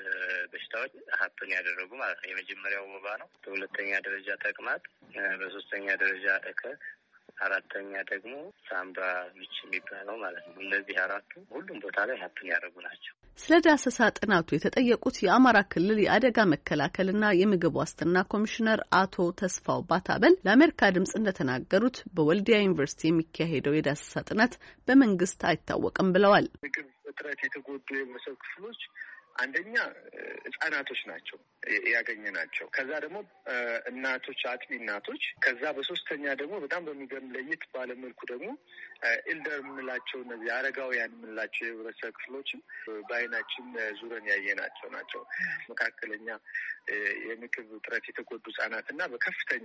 በሽታዎች ሀብትን ያደረጉ ማለት ነው። የመጀመሪያው ወባ ነው። በሁለተኛ ደረጃ ተቅማጥ፣ በሶስተኛ ደረጃ እከክ፣ አራተኛ ደግሞ ሳምባ ምች የሚባለው ማለት ነው። እነዚህ 4ቱ ሁሉም ቦታ ላይ ሀብትን ያደረጉ ናቸው። ስለ ዳሰሳ ጥናቱ የተጠየቁት የአማራ ክልል የአደጋ መከላከልና የምግብ ዋስትና ኮሚሽነር አቶ ተስፋው ባታበል ለአሜሪካ ድምጽ እንደተናገሩት በወልዲያ ዩኒቨርሲቲ የሚካሄደው የዳሰሳ ጥናት በመንግስት አይታወቅም ብለዋል። ምግብ እጥረት የተጎዱ የህብረተሰብ ክፍሎች አንደኛ ህጻናቶች ናቸው ያገኘ ናቸው። ከዛ ደግሞ እናቶች፣ አጥቢ እናቶች፣ ከዛ በሶስተኛ ደግሞ በጣም በሚገርም ለየት ባለመልኩ ደግሞ ኤልደር የምንላቸው እነዚህ አረጋውያን የምንላቸው የህብረተሰብ ክፍሎችም በአይናችን ዙረን ያየናቸው ናቸው። መካከለኛ የምግብ እጥረት የተጎዱ ህጻናትና በከፍተኛ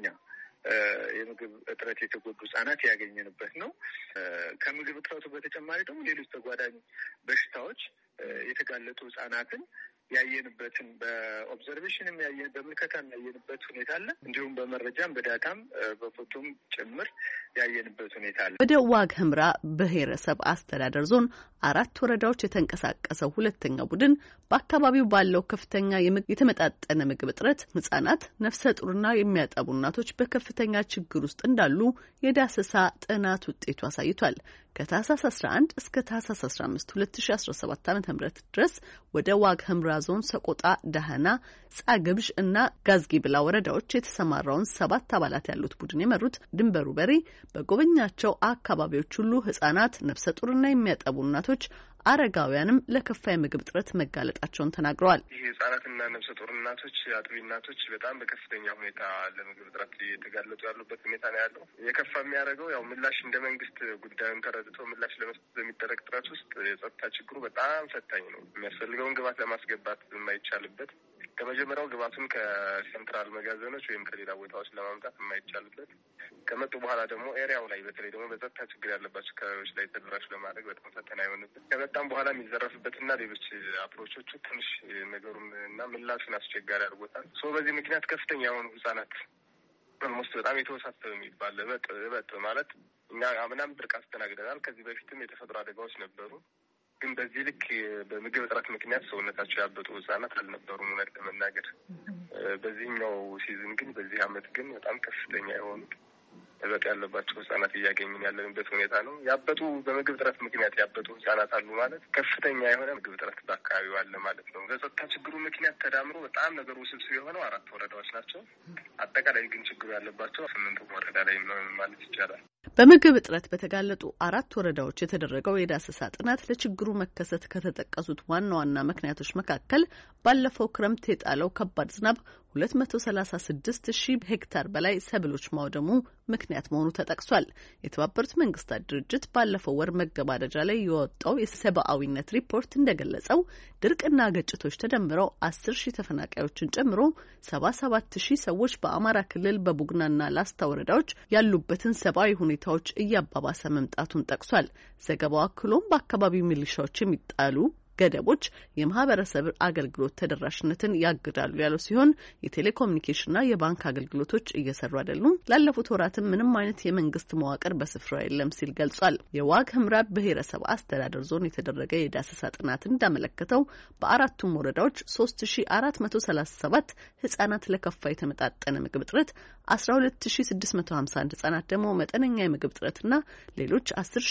የምግብ እጥረት የተጎዱ ህጻናት ያገኘንበት ነው። ከምግብ እጥረቱ በተጨማሪ ደግሞ ሌሎች ተጓዳኝ በሽታዎች የተጋለጡ ህጻናትን ያየንበትን በኦብዘርቬሽንም ያየን በምልከታም ያየንበት ሁኔታ አለ። እንዲሁም በመረጃም በዳታም በፎቶም ጭምር ያየንበት ሁኔታ አለ። ወደ ዋግ ኽምራ ብሔረሰብ አስተዳደር ዞን 4 ወረዳዎች የተንቀሳቀሰው ሁለተኛው ቡድን በአካባቢው ባለው ከፍተኛ የተመጣጠነ ምግብ እጥረት ህጻናት፣ ነፍሰ ጡርና የሚያጠቡ እናቶች በከፍተኛ ችግር ውስጥ እንዳሉ የዳሰሳ ጥናት ውጤቱ አሳይቷል። ከታህሳስ 11 እስከ ታህሳስ 15 2017 ዓ.ም ድረስ ወደ ዋግ ኽምራ ዞን ሰቆጣ፣ ዳህና፣ ጻግብዥ እና ጋዝጊብላ ወረዳዎች የተሰማራውን 7 አባላት ያሉት ቡድን የመሩት ድንበሩ በሪ በጎበኛቸው አካባቢዎች ሁሉ ህጻናት፣ ነፍሰ ጡርና የሚያጠቡ እናቶች፣ አረጋውያንም ለከፋ የምግብ እጥረት መጋለጣቸውን ተናግረዋል። ይህ ህጻናትና ነፍሰ ጡር እናቶች፣ አጥቢ እናቶች በጣም በከፍተኛ ሁኔታ ለምግብ እጥረት የተጋለጡ ያሉበት ሁኔታ ነው ያለው። የከፋ የሚያደርገው ያው ምላሽ እንደ መንግስት ጉዳዩን ተረድቶ ምላሽ ለመስጠት በሚደረግ ጥረት ውስጥ የጸጥታ ችግሩ በጣም ፈታኝ ነው። የሚያስፈልገውን ግብዓት ለማስገባት የማይቻልበት፣ ከመጀመሪያው ግብዓቱን ከሴንትራል መጋዘኖች ወይም ከሌላ ቦታዎች ለማምጣት የማይቻልበት፣ ከመጡ በኋላ ደግሞ ኤሪያው ላይ በተለይ ደግሞ በጸጥታ ችግር ያለባቸው አካባቢዎች ላይ ተደራሽ ለማድረግ በጣም ፈተና የሆነበት፣ ከመጣም በኋላ የሚዘረፍበትና ሌሎች አፕሮቾቹ ትንሽ ነገሩን እና ምላሹን አስቸጋሪ አድርጎታል። በዚህ ምክንያት ከፍተኛ የሆኑ ህጻናት ኦልሞስት በጣም የተወሳሰበ የሚባል እበጥ ማለት እኛ አምናም ድርቅ አስተናግደናል። ከዚህ በፊትም የተፈጥሮ አደጋዎች ነበሩ። ግን በዚህ ልክ በምግብ እጥረት ምክንያት ሰውነታቸው ያበጡ ህጻናት አልነበሩም እውነት ለመናገር። በዚህኛው ሲዝን ግን በዚህ አመት ግን በጣም ከፍተኛ የሆኑት እበጥ ያለባቸው ህጻናት እያገኘን ያለንበት ሁኔታ ነው። ያበጡ በምግብ እጥረት ምክንያት ያበጡ ህጻናት አሉ ማለት ከፍተኛ የሆነ ምግብ እጥረት በአካባቢው አለ ማለት ነው። በጸጥታ ችግሩ ምክንያት ተዳምሮ በጣም ነገሩ ውስብስብ የሆነው 4 ወረዳዎች ናቸው። አጠቃላይ ግን ችግሩ ያለባቸው 8 ወረዳ ላይ ነው ማለት ይቻላል። በምግብ እጥረት በተጋለጡ 4 ወረዳዎች የተደረገው የዳሰሳ ጥናት ለችግሩ መከሰት ከተጠቀሱት ዋና ዋና ምክንያቶች መካከል ባለፈው ክረምት የጣለው ከባድ ዝናብ 236,000 ሄክታር በላይ ሰብሎች ማውደሙ ምክንያት መሆኑ ተጠቅሷል። የተባበሩት መንግስታት ድርጅት ባለፈው ወር መገባደጃ ላይ የወጣው የሰብአዊነት ሪፖርት እንደገለጸው ድርቅና ግጭቶች ተደምረው 10,000 ተፈናቃዮችን ጨምሮ 77,000 ሰዎች በአማራ ክልል በቡግናና ላስታ ወረዳዎች ያሉበትን ሰብአዊ ሁኔታዎች እያባባሰ መምጣቱን ጠቅሷል። ዘገባው አክሎም በአካባቢው ሚሊሻዎች የሚጣሉ ገደቦች የማህበረሰብ አገልግሎት ተደራሽነትን ያግዳሉ ያለው ሲሆን የቴሌኮሙኒኬሽንና የባንክ አገልግሎቶች እየሰሩ አይደሉም። ላለፉት ወራትም ምንም አይነት የመንግስት መዋቅር በስፍራው የለም ሲል ገልጿል። የዋግ ኽምራ ብሔረሰብ አስተዳደር ዞን የተደረገ የዳሰሳ ጥናት እንዳመለከተው በአራቱም ወረዳዎች 3437 ህጻናት ለከፋ የተመጣጠነ ምግብ እጥረት፣ 12651 ህጻናት ደግሞ መጠነኛ የምግብ እጥረትና ሌሎች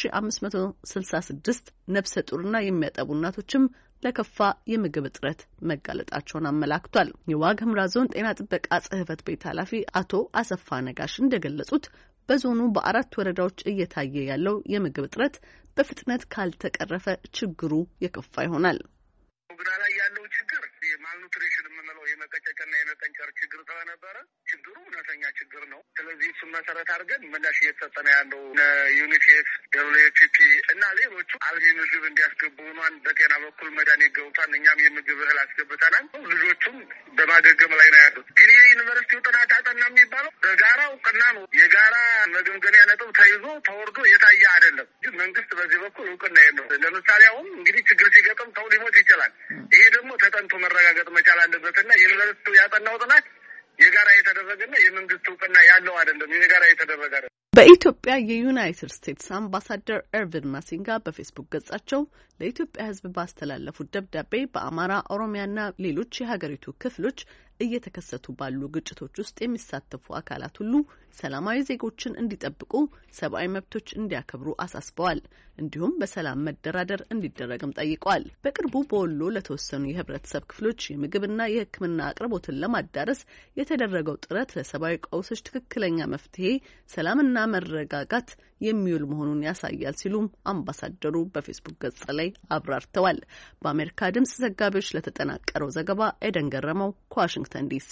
10566 ነፍሰ ጡርና የሚያጠቡ እናቶች ለከፋ የምግብ እጥረት መጋለጣቸውን አመላክቷል። የዋግ ኽምራ ዞን ጤና ጥበቃ ጽሕፈት ቤት ኃላፊ አቶ አሰፋ ነጋሽ እንደገለጹት በዞኑ በ4 ወረዳዎች እየታየ ያለው የምግብ እጥረት በፍጥነት ካልተቀረፈ ችግሩ የከፋ ይሆናል። ቡግና ላይ ያለው ችግር የማልኑትሪሽን የምንለው የመቀጨጭና የመቀንጨር ችግር ስለነበረ ችግሩ እውነተኛ ችግር ነው። ስለዚህ እሱን መሰረት አድርገን ምላሽ እየተሰጠነ ያለው ዩኒሴፍ፣ WFP እና ሌሎቹ አልሚ ምግብ እንዲያስገቡ ሆኗን በጤና በኩል መድኃኒት ገብቷል። እኛም የምግብ እህል አስገብተናል። ልጆቹም በማገገም ላይ ነው ያሉት። ግን የዩኒቨርሲቲው ጥናት አጠና የሚባለው በጋራ እውቅና ነው። የጋራ መገምገሚያ ነጥብ ተይዞ ተወርዶ የታየ አይደለም። ግን መንግስት በዚህ በኩል እውቅና የለው። ለምሳሌ አሁን እንግዲህ ችግር ሲገጥም ሰው ሊሞት ይችላል። ይሄ ደግሞ ተጠንቶ መረጋገጥ መቻል አለበትና ዩኒቨርሲቲው ያጠናው ጥናት የጋራ የተደረገና የመንግስት እውቅና ያለው አይደለም። የጋራ የተደረገ አይደለም። በኢትዮጵያ የዩናይትድ ስቴትስ አምባሳደር ኤርቪን ማሲንጋ በፌስቡክ ገጻቸው ለኢትዮጵያ ሕዝብ ባስተላለፉት ደብዳቤ በአማራ፣ ኦሮሚያና ሌሎች የሀገሪቱ ክፍሎች እየተከሰቱ ባሉ ግጭቶች ውስጥ የሚሳተፉ አካላት ሁሉ ሰላማዊ ዜጎችን እንዲጠብቁ፣ ሰብአዊ መብቶች እንዲያከብሩ አሳስበዋል። እንዲሁም በሰላም መደራደር እንዲደረግም ጠይቀዋል። በቅርቡ በወሎ ለተወሰኑ የህብረተሰብ ክፍሎች የምግብና የሕክምና አቅርቦትን ለማዳረስ የተደረገው ጥረት ለሰብአዊ ቀውሶች ትክክለኛ መፍትሄ ሰላምና መረጋጋት የሚውል መሆኑን ያሳያል ሲሉም አምባሳደሩ በፌስቡክ ገጽ ላይ አብራርተዋል። በአሜሪካ ድምጽ ዘጋቢዎች ለተጠናቀረው ዘገባ ኤደን ገረመው ከዋሽንግተን ዲሲ።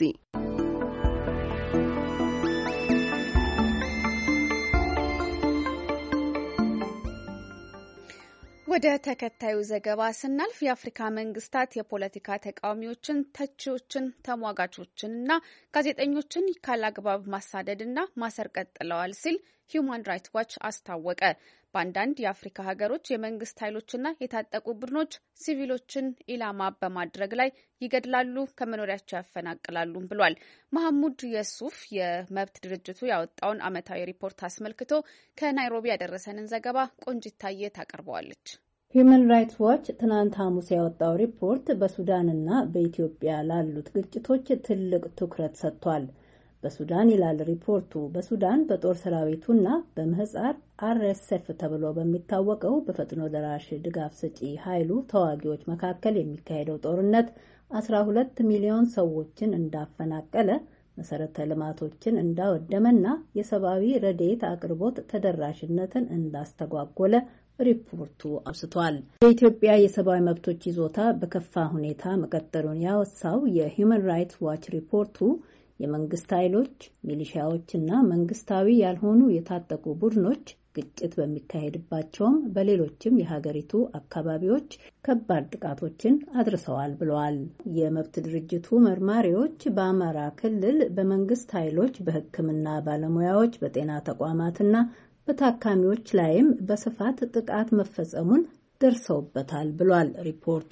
ወደ ተከታዩ ዘገባ ስናልፍ የአፍሪካ መንግስታት የፖለቲካ ተቃዋሚዎችን፣ ተቺዎችን፣ ተሟጋቾችንና ጋዜጠኞችን ካላግባብ ማሳደድና ማሰር ቀጥለዋል ሲል ሂዩማን ራይትስ ዋች አስታወቀ። በአንዳንድ የአፍሪካ ሀገሮች የመንግስት ኃይሎችና የታጠቁ ቡድኖች ሲቪሎችን ኢላማ በማድረግ ላይ ይገድላሉ፣ ከመኖሪያቸው ያፈናቅላሉ ብሏል። መሐሙድ የሱፍ የመብት ድርጅቱ ያወጣውን ዓመታዊ ሪፖርት አስመልክቶ ከናይሮቢ ያደረሰንን ዘገባ ቆንጂታዬ ታቀርበዋለች። ሂዩማን ራይትስ ዋች ትናንት ሐሙስ ያወጣው ሪፖርት በሱዳንና በኢትዮጵያ ላሉት ግጭቶች ትልቅ ትኩረት ሰጥቷል። በሱዳን ይላል ሪፖርቱ፣ በሱዳን በጦር ሰራዊቱና በምህጻር RSF ተብሎ በሚታወቀው በፈጥኖ ደራሽ ድጋፍ ሰጪ ኃይሉ ተዋጊዎች መካከል የሚካሄደው ጦርነት 12 ሚሊዮን ሰዎችን እንዳፈናቀለ፣ መሰረተ ልማቶችን እንዳወደመና የሰብአዊ ረድኤት አቅርቦት ተደራሽነትን እንዳስተጓጎለ ሪፖርቱ አውስቷል። የኢትዮጵያ የሰብአዊ መብቶች ይዞታ በከፋ ሁኔታ መቀጠሉን ያወሳው የሂዩማን ራይትስ ዋች ሪፖርቱ የመንግስት ኃይሎች፣ ሚሊሻዎችና መንግስታዊ ያልሆኑ የታጠቁ ቡድኖች ግጭት በሚካሄድባቸውም በሌሎችም የሀገሪቱ አካባቢዎች ከባድ ጥቃቶችን አድርሰዋል ብለዋል። የመብት ድርጅቱ መርማሪዎች በአማራ ክልል በመንግስት ኃይሎች፣ በሕክምና ባለሙያዎች፣ በጤና ተቋማትና በታካሚዎች ላይም በስፋት ጥቃት መፈጸሙን ደርሰውበታል ብሏል ሪፖርቱ።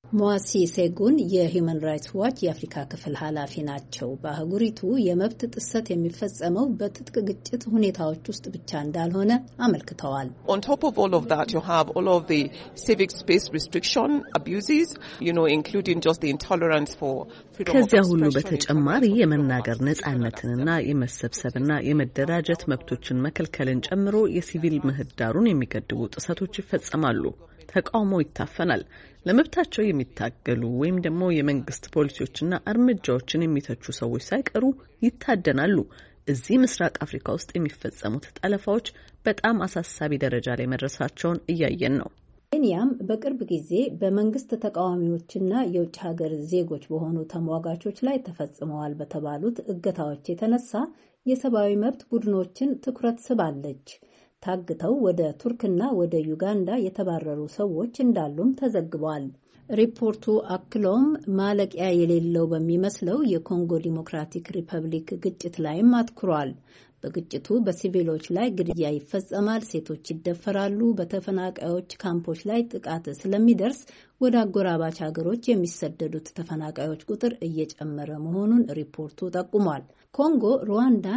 ሞሲ ሴጉን የሂውማን ራይትስ ዋች የአፍሪካ ክፍል ኃላፊ ናቸው። በአህጉሪቱ የመብት ጥሰት የሚፈጸመው በትጥቅ ግጭት ሁኔታዎች ውስጥ ብቻ እንዳልሆነ አመልክተዋል። On top of all of that, you have all of the civic space restriction abuses, including just the intolerance for freedom of ከዚያ ሁሉ በተጨማሪ የመናገር ነጻነትንና የመሰብሰብና የመደራጀት መብቶችን መከልከልን ጨምሮ የሲቪል ምህዳሩን የሚገድቡ ጥሰቶች ይፈጸማሉ። ተቃውሞ ይታፈናል። ለመብታቸው የሚታገሉ ወይም ደግሞ የመንግስት ፖሊሲዎችና እርምጃዎችን የሚተቹ ሰዎች ሳይቀሩ ይታደናሉ። እዚህ ምስራቅ አፍሪካ ውስጥ የሚፈጸሙት ጠለፋዎች በጣም አሳሳቢ ደረጃ ላይ መድረሳቸውን እያየን ነው። ኬንያም በቅርብ ጊዜ በመንግስት ተቃዋሚዎችና የውጭ ሀገር ዜጎች በሆኑ ተሟጋቾች ላይ ተፈጽመዋል በተባሉት እገታዎች የተነሳ የሰብአዊ መብት ቡድኖችን ትኩረት ስባለች። ታግተው ወደ ቱርክና ወደ ዩጋንዳ የተባረሩ ሰዎች እንዳሉም ተዘግቧል። ሪፖርቱ አክሎም ማለቂያ የሌለው በሚመስለው የኮንጎ ዲሞክራቲክ ሪፐብሊክ ግጭት ላይም አትኩሯል። በግጭቱ በሲቪሎች ላይ ግድያ ይፈጸማል፣ ሴቶች ይደፈራሉ፣ በተፈናቃዮች ካምፖች ላይ ጥቃት ስለሚደርስ ወደ አጎራባች ሀገሮች የሚሰደዱት ተፈናቃዮች ቁጥር እየጨመረ መሆኑን ሪፖርቱ ጠቁሟል። ኮንጎ ሩዋንዳን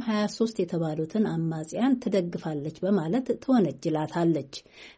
M23 የተባሉትን አማጽያን ትደግፋለች በማለት ትወነጅላታለች።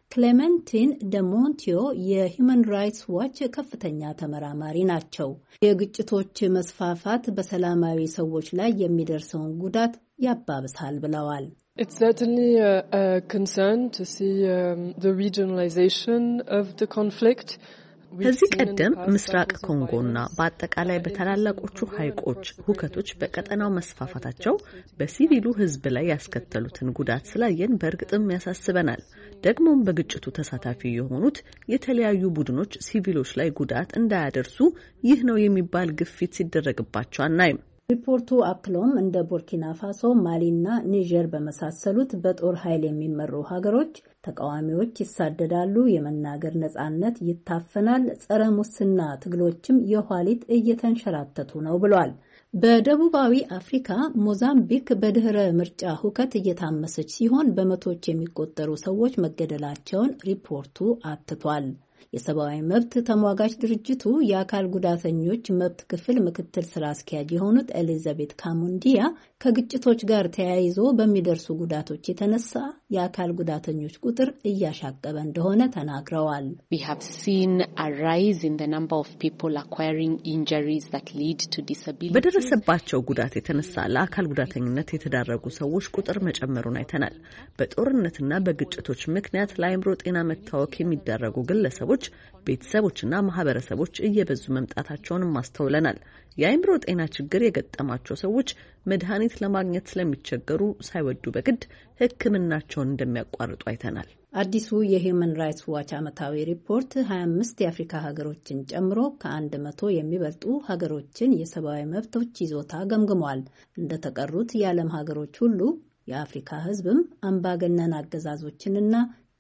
ክሌመንቲን ደሞንቲዮ የሂውማን ራይትስ ዋች ከፍተኛ ተመራማሪ ናቸው። የግጭቶች መስፋፋት በሰላማዊ ሰዎች ላይ የሚደርሰውን ጉዳት ያባብሳል ብለዋል። It's certainly a concern to see the regionalization of the conflict. ከዚህ ቀደም ምስራቅ ኮንጎና በአጠቃላይ በታላላቆቹ ሐይቆች ሁከቶች በቀጠናው መስፋፋታቸው በሲቪሉ ሕዝብ ላይ ያስከተሉትን ጉዳት ስላየን በእርግጥም ያሳስበናል። ደግሞም በግጭቱ ተሳታፊ የሆኑት የተለያዩ ቡድኖች ሲቪሎች ላይ ጉዳት እንዳያደርሱ ይህ ነው የሚባል ግፊት ሲደረግባቸው አናይም። ሪፖርቱ አክሎም እንደ ቡርኪና ፋሶ፣ ማሊና ኒጀር በመሳሰሉት በጦር ኃይል የሚመሩ ሀገሮች ተቃዋሚዎች ይሳደዳሉ፣ የመናገር ነጻነት ይታፈናል፣ ጸረ ሙስና ትግሎችም የኋሊት እየተንሸራተቱ ነው ብሏል። በደቡባዊ አፍሪካ ሞዛምቢክ በድህረ ምርጫ ሁከት እየታመሰች ሲሆን በመቶዎች የሚቆጠሩ ሰዎች መገደላቸውን ሪፖርቱ አትቷል። የሰብአዊ መብት ተሟጋች ድርጅቱ የአካል ጉዳተኞች መብት ክፍል ምክትል ስራ አስኪያጅ የሆኑት ኤሊዛቤት ካሙንዲያ ከግጭቶች ጋር ተያይዞ በሚደርሱ ጉዳቶች የተነሳ የአካል ጉዳተኞች ቁጥር እያሻቀበ እንደሆነ ተናግረዋል። We have seen a rise in the number of people acquiring injuries that lead to disability. በደረሰባቸው ጉዳት የተነሳ ለአካል ጉዳተኝነት የተዳረጉ ሰዎች ቁጥር መጨመሩን አይተናል። በጦርነትና በግጭቶች ምክንያት ለአእምሮ ጤና መታወክ የሚዳረጉ ግለሰቦች፣ ቤተሰቦችና ማህበረሰቦች እየበዙ መምጣታቸውንም አስተውለናል። የአእምሮ ጤና ችግር የገጠማቸው ሰዎች መድኃኒት ለማግኘት ስለሚቸገሩ ሳይወዱ በግድ ሕክምናቸውን እንደሚያቋርጡ አይተናል። አዲሱ የሂውማን ራይትስ ዋች ዓመታዊ ሪፖርት 25 የአፍሪካ ሀገሮችን ጨምሮ ከ100 የሚበልጡ ሀገሮችን የሰብአዊ መብቶች ይዞታ ገምግሟል። እንደተቀሩት የዓለም ሀገሮች ሁሉ የአፍሪካ ሕዝብም አምባገነን አገዛዞችንና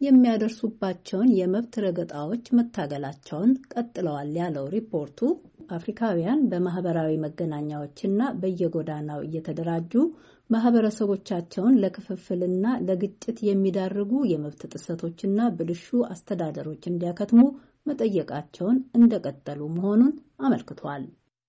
የሚያደርሱባቸውን የመብት ረገጣዎች መታገላቸውን ቀጥለዋል ያለው ሪፖርቱ አፍሪካውያን በማህበራዊ መገናኛዎችና በየጎዳናው እየተደራጁ ማህበረሰቦቻቸውን ለክፍፍልና ለግጭት የሚዳርጉ የመብት ጥሰቶችና ብልሹ አስተዳደሮች እንዲያከትሙ መጠየቃቸውን እንደቀጠሉ መሆኑን አመልክቷል።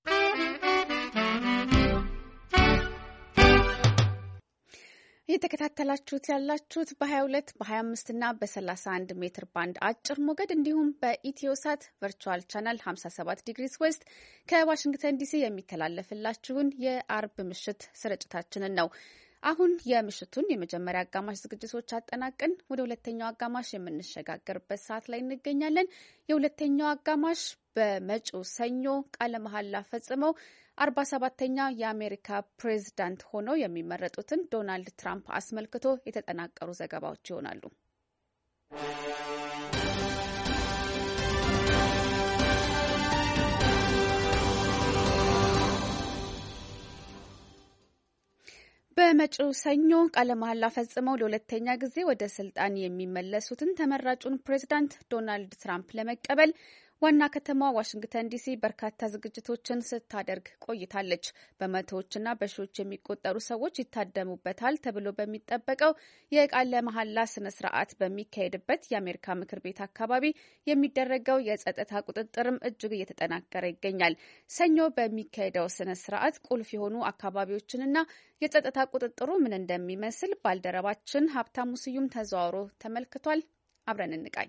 እየተከታተላችሁት ያላችሁት በ22 በ25 እና በ31 ሜትር ባንድ አጭር ሞገድ እንዲሁም በኢትዮሳት ቨርቹዋል ቻናል 57 ዲግሪስ ዌስት ከዋሽንግተን ዲሲ የሚተላለፍላችሁን የአርብ ምሽት ስርጭታችንን ነው። አሁን የምሽቱን የመጀመሪያ አጋማሽ ዝግጅቶች አጠናቅን ወደ ሁለተኛው አጋማሽ የምንሸጋገርበት ሰዓት ላይ እንገኛለን። የሁለተኛው አጋማሽ በመጪው ሰኞ ቃለ መሐላ ፈጽመው 47ኛ የአሜሪካ ፕሬዝዳንት ሆነው የሚመረጡትን ዶናልድ ትራምፕ አስመልክቶ የተጠናቀሩ ዘገባዎች ይሆናሉ። በመጪው ሰኞ ቃለ መሐላ ፈጽመው ለሁለተኛ ጊዜ ወደ ስልጣን የሚመለሱትን ተመራጩን ፕሬዝዳንት ዶናልድ ትራምፕ ለመቀበል ዋና ከተማ ዋሽንግተን ዲሲ በርካታ ዝግጅቶችን ስታደርግ ቆይታለች። በመቶዎችና በሺዎች የሚቆጠሩ ሰዎች ይታደሙበታል ተብሎ በሚጠበቀው የቃለ መሐላ ስነ ስርዓት በሚካሄድበት የአሜሪካ ምክር ቤት አካባቢ የሚደረገው የጸጥታ ቁጥጥርም እጅግ እየተጠናከረ ይገኛል። ሰኞ በሚካሄደው ስነ ስርዓት ቁልፍ የሆኑ አካባቢዎችንና የጸጥታ ቁጥጥሩ ምን እንደሚመስል ባልደረባችን ሀብታሙ ስዩም ተዘዋውሮ ተመልክቷል። አብረን እንቃኝ።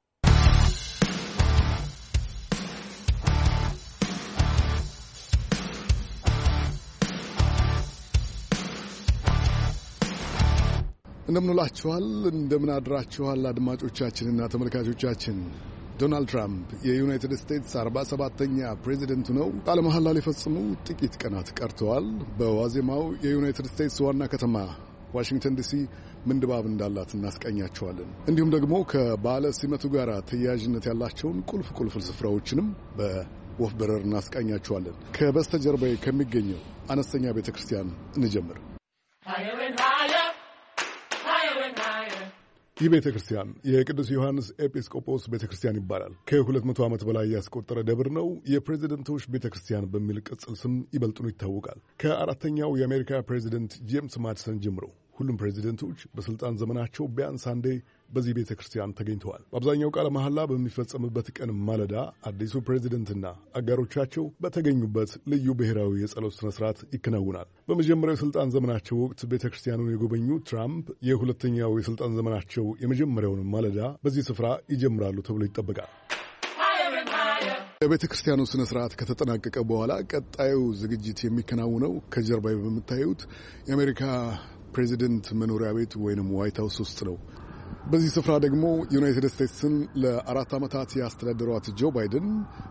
እንደምንላችኋል እንደምን አድራችኋል አድማጮቻችንና ተመልካቾቻችን። ዶናልድ ትራምፕ የዩናይትድ ስቴትስ 47ኛ ፕሬዚደንት ነው ቃለ መሐላ ሊፈጽሙ ጥቂት ቀናት ቀርተዋል። በዋዜማው የዩናይትድ ስቴትስ ዋና ከተማ ዋሽንግተን ዲሲ ምን ድባብ እንዳላት እናስቃኛችኋለን። እንዲሁም ደግሞ ከባለ ሲመቱ ጋር ተያያዥነት ያላቸውን ቁልፍ ስፍራዎችንም በወፍ በረር እናስቃኛችኋለን። ከበስተጀርባዬ ከሚገኘው አነስተኛ ቤተክርስቲያን እንጀምር። ይህ ቤተ ክርስቲያን የቅዱስ ዮሐንስ ኤጲስቆጶስ ቤተ ክርስቲያን ይባላል። ከ200 ዓመት በላይ ያስቆጠረ ደብር ነው። የፕሬዚደንቶች ቤተ ክርስቲያን በሚል ቅጽል ስም ይበልጡኑ ይታወቃል። ከአራተኛው የአሜሪካ ፕሬዚደንት ጄምስ ማዲሰን ጀምሮ ሁሉም ፕሬዚደንቶች በስልጣን ዘመናቸው ቢያንስ አንዴ በዚህ ቤተ ክርስቲያን ተገኝተዋል። በአብዛኛው ቃለ መሐላ በሚፈጸምበት ቀን ማለዳ አዲሱ ፕሬዚደንትና አጋሮቻቸው በተገኙበት ልዩ ብሔራዊ የጸሎት ስነ ስርዓት ይከናውናል። በመጀመሪያው የስልጣን ዘመናቸው ወቅት ቤተ ክርስቲያኑን የጎበኙ ትራምፕ የሁለተኛው የስልጣን ዘመናቸው የመጀመሪያውን ማለዳ በዚህ ስፍራ ይጀምራሉ ተብሎ ይጠበቃል። የቤተ ክርስቲያኑ ስነ ስርዓት ከተጠናቀቀ በኋላ ቀጣዩ ዝግጅት የሚከናውነው ከጀርባው በምታዩት የአሜሪካ ፕሬዚደንት መኖሪያ ቤት ወይንም ዋይት ሃውስ ውስጥ ነው። በዚህ ስፍራ ደግሞ ዩናይትድ ስቴትስን ለ4 ዓመታት ያስተዳደሯት ጆ ባይደን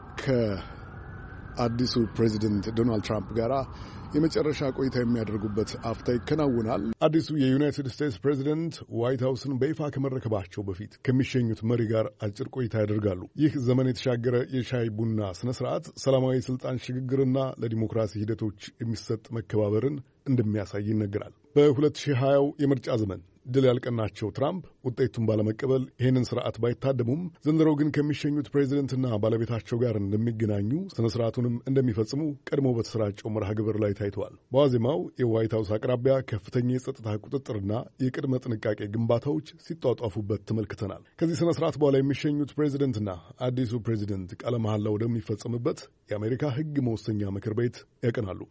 ከአዲሱ ፕሬዚደንት ዶናልድ ትራምፕ ጋር የመጨረሻ ቆይታ የሚያደርጉበት አፍታ ይከናውናል። አዲሱ የዩናይትድ ስቴትስ ፕሬዚደንት ዋይት ሃውስን በይፋ ከመረከባቸው በፊት ከሚሸኙት መሪ ጋር አጭር ቆይታ ያደርጋሉ። ይህ ዘመን የተሻገረ የሻይ ቡና ስነ ስርዓት ሰላማዊ ስልጣን ሽግግርና ለዲሞክራሲ ሂደቶች የሚሰጥ መከባበርን እንደሚያሳይ ይነገራል። በ2020 የምርጫ ዘመን ድል ያልቀናቸው ትራምፕ ውጤቱን ባለመቀበል ይህንን ስርዓት ባይታደሙም ዘንድሮ ግን ከሚሸኙት ፕሬዚደንትና ባለቤታቸው ጋር እንደሚገናኙ ስነ ስርዓቱንም እንደሚፈጽሙ ቀድሞ በተሰራጨው መርሃ ግብር ላይ ታይተዋል። በዋዜማው የዋይት ሃውስ አቅራቢያ ከፍተኛ የጸጥታ ቁጥጥርና የቅድመ ጥንቃቄ ግንባታዎች ሲጧጧፉበት ተመልክተናል። ከዚህ ስነ ስርዓት በኋላ የሚሸኙት ፕሬዚደንትና አዲሱ ፕሬዚደንት ቃለ መሐላ ወደሚፈጸምበት የአሜሪካ ሕግ መወሰኛ ምክር ቤት ያቀናሉ።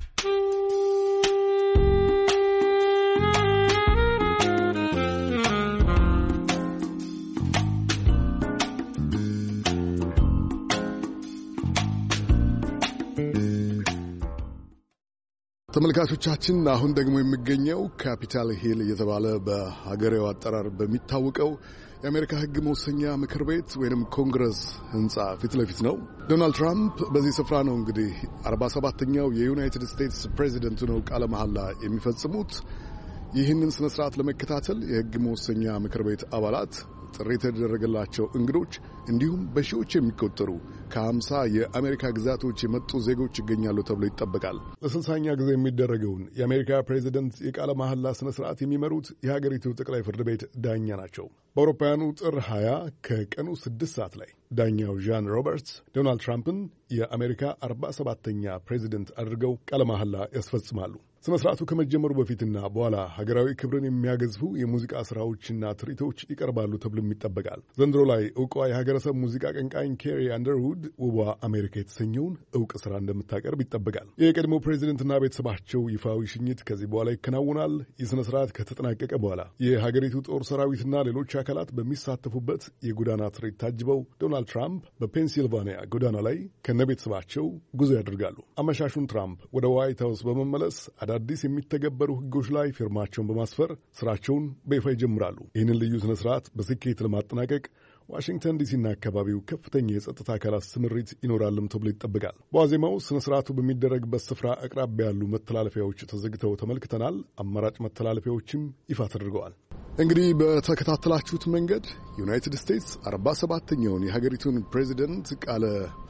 ተመልካቾቻችን አሁን ደግሞ የሚገኘው ካፒታል ሂል እየተባለ በሀገሬው አጠራር በሚታወቀው የአሜሪካ ሕግ መወሰኛ ምክር ቤት ወይንም ኮንግረስ ህንጻ ፊት ለፊት ነው። ዶናልድ ትራምፕ በዚህ ስፍራ ነው እንግዲህ 47ኛው የዩናይትድ ስቴትስ ፕሬዚደንት ነው ቃለ መሐላ የሚፈጽሙት። ይህንን ስነ ስርዓት ለመከታተል የሕግ መወሰኛ ምክር ቤት አባላት፣ ጥሪ የተደረገላቸው እንግዶች እንዲሁም በሺዎች የሚቆጠሩ ከ50 የአሜሪካ ግዛቶች የመጡ ዜጎች ይገኛሉ ተብሎ ይጠበቃል። ለ60ኛ ጊዜ የሚደረገውን የአሜሪካ ፕሬዚደንት የቃለ መሐላ ስነ ስርዓት የሚመሩት የሀገሪቱ ጠቅላይ ፍርድ ቤት ዳኛ ናቸው። በአውሮፓውያኑ ጥር 20 ከቀኑ 6 ሰዓት ላይ ዳኛው ዣን ሮበርትስ ዶናልድ ትራምፕን የአሜሪካ 47ኛ ፕሬዚደንት አድርገው ቃለ መሐላ ያስፈጽማሉ። ስነ ስርዓቱ ከመጀመሩ በፊትና በኋላ ሀገራዊ ክብርን የሚያገዝፉ የሙዚቃ ስራዎችና ትርኢቶች ይቀርባሉ ተብሎም ይጠበቃል። ዘንድሮ ላይ እውቋ የሀገረሰብ ሙዚቃ አቀንቃኝ ኬሪ አንደርውድ ውቧ አሜሪካ የተሰኘውን እውቅ ስራ እንደምታቀርብ ይጠበቃል። የቀድሞ ፕሬዚደንትና ቤተሰባቸው ይፋዊ ሽኝት ከዚህ በኋላ ይከናውናል። ይህ ስነ ስርዓት ከተጠናቀቀ በኋላ የሀገሪቱ ጦር ሰራዊትና ሌሎች አካላት በሚሳተፉበት የጎዳና ትርኢት ታጅበው ዶናልድ ትራምፕ በፔንሲልቫኒያ ጎዳና ላይ ከነ ቤተሰባቸው ጉዞ ያደርጋሉ። አመሻሹን ትራምፕ ወደ ዋይት ሃውስ በመመለስ አዳዲስ የሚተገበሩ ሕጎች ላይ ፊርማቸውን በማስፈር ስራቸውን በይፋ ይጀምራሉ። ይህንን ልዩ ስነ ስርዓት በስኬት ለማጠናቀቅ ዋሽንግተን ዲሲና አካባቢው ከፍተኛ የጸጥታ አካላት ስምሪት ይኖራልም ተብሎ ይጠበቃል። በዋዜማው ስነ ስርዓቱ በሚደረግበት ስፍራ አቅራቢያ ያሉ መተላለፊያዎች ተዘግተው ተመልክተናል። አማራጭ መተላለፊያዎችም ይፋ ተደርገዋል። እንግዲህ በተከታተላችሁት መንገድ ዩናይትድ ስቴትስ 47ኛውን የሀገሪቱን ፕሬዚደንት ቃለ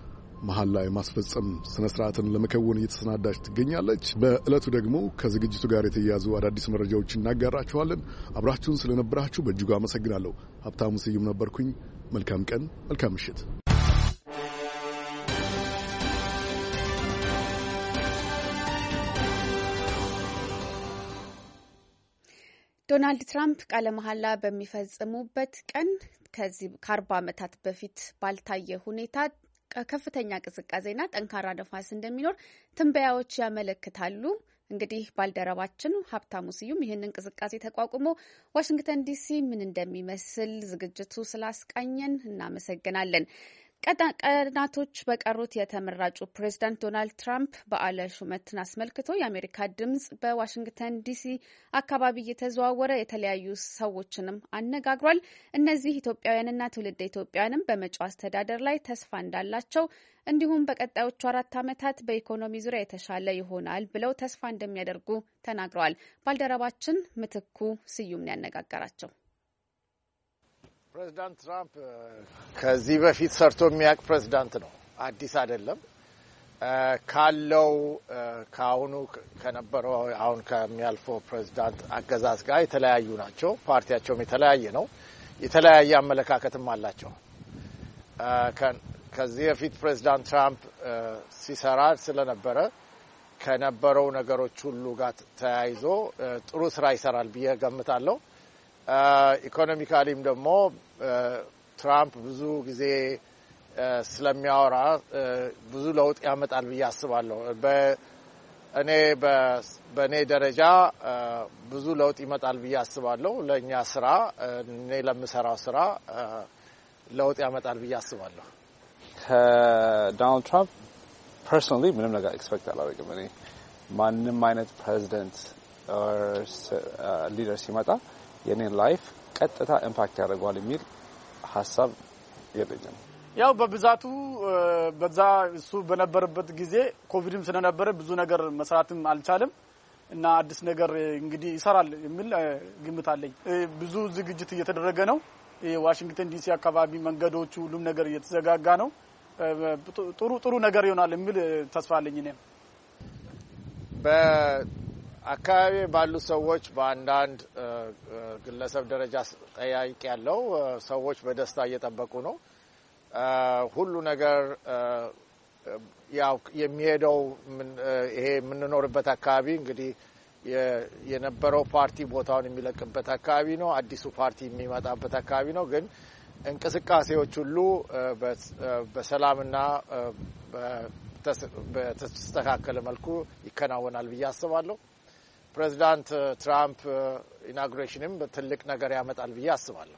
መሐላ የማስፈጸም ስነ ስርዓትን ለመከወን እየተሰናዳች ትገኛለች። በዕለቱ ደግሞ ከዝግጅቱ ጋር የተያያዙ አዳዲስ መረጃዎች እናጋራችኋለን። አብራችሁን ስለነበራችሁ በእጅጉ አመሰግናለሁ። ሀብታሙ ስዩም ነበርኩኝ። መልካም ቀን፣ መልካም ምሽት። ዶናልድ ትራምፕ ቃለ መሐላ በሚፈጽሙበት ቀን ከ40 ዓመታት በፊት ባልታየ ሁኔታ ከፍተኛ ቅዝቃዜና ጠንካራ ነፋስ እንደሚኖር ትንበያዎች ያመለክታሉ። እንግዲህ ባልደረባችን ሀብታሙ ስዩም ይህንን ቅዝቃዜ ተቋቁሞ ዋሽንግተን ዲሲ ምን እንደሚመስል ዝግጅቱ ስላስቃኘን እናመሰግናለን። ቀናቶች በቀሩት የተመራጩ ፕሬዚዳንት ዶናልድ ትራምፕ በዓለ ሹመትን አስመልክቶ የአሜሪካ ድምጽ በዋሽንግተን ዲሲ አካባቢ እየተዘዋወረ የተለያዩ ሰዎችንም አነጋግሯል። እነዚህ ኢትዮጵያውያንና ትውልደ ኢትዮጵያውያንም በመጪው አስተዳደር ላይ ተስፋ እንዳላቸው እንዲሁም በቀጣዮቹ 4 ዓመታት በኢኮኖሚ ዙሪያ የተሻለ ይሆናል ብለው ተስፋ እንደሚያደርጉ ተናግረዋል። ባልደረባችን ምትኩ ስዩም ነው ያነጋገራቸው። ፕሬዚዳንት ትራምፕ ከዚህ በፊት ሰርቶ የሚያውቅ ፕሬዚዳንት ነው። አዲስ አይደለም። ካለው ከአሁኑ ከነበረው አሁን ከሚያልፈው ፕሬዚዳንት አገዛዝ ጋር የተለያዩ ናቸው። ፓርቲያቸውም የተለያየ ነው። የተለያየ አመለካከትም አላቸው። ከዚህ በፊት ፕሬዚዳንት ትራምፕ ሲሰራ ስለነበረ ከነበረው ነገሮች ሁሉ ጋር ተያይዞ ጥሩ ስራ ይሰራል ብዬ ገምታለሁ። ኢኮኖሚካሊም ደግሞ ትራምፕ ብዙ ጊዜ ስለሚያወራ ብዙ ለውጥ ያመጣል ብዬ አስባለሁ። በእኔ ደረጃ ብዙ ለውጥ ይመጣል ብዬ አስባለሁ። ለእኛ ስራ እኔ ለምሰራው ስራ ለውጥ ያመጣል ብዬ አስባለሁ። ከዶናልድ ትራምፕ ፐርሰናሊ ምንም ነገር ኤክስፔክት አላደርግም። እኔ ማንም አይነት ፕሬዚደንት ሊደር ሲመጣ የኔን ላይፍ ቀጥታ ኢምፓክት ያደርገዋል የሚል ሀሳብ የለኝም። ያው በብዛቱ በዛ እሱ በነበረበት ጊዜ ኮቪድም ስለነበረ ብዙ ነገር መስራትም አልቻለም እና አዲስ ነገር እንግዲህ ይሰራል የሚል ግምት አለኝ። ብዙ ዝግጅት እየተደረገ ነው። ዋሽንግተን ዲሲ አካባቢ መንገዶቹ ሁሉም ነገር እየተዘጋጋ ነው። ጥሩ ነገር ይሆናል የሚል ተስፋ አለኝ። እኔም በአካባቢ ባሉ ሰዎች በአንዳንድ ግለሰብ ደረጃ ጠያቂ ያለው ሰዎች በደስታ እየጠበቁ ነው። ሁሉ ነገር ያው የሚሄደው ይሄ የምንኖርበት አካባቢ እንግዲህ የነበረው ፓርቲ ቦታውን የሚለቅበት አካባቢ ነው። አዲሱ ፓርቲ የሚመጣበት አካባቢ ነው። ግን እንቅስቃሴዎች ሁሉ በሰላምና በተስተካከለ መልኩ ይከናወናል ብዬ አስባለሁ። ፕሬዚዳንት ትራምፕ ኢናጉሬሽንም ትልቅ ነገር ያመጣል ብዬ አስባለሁ።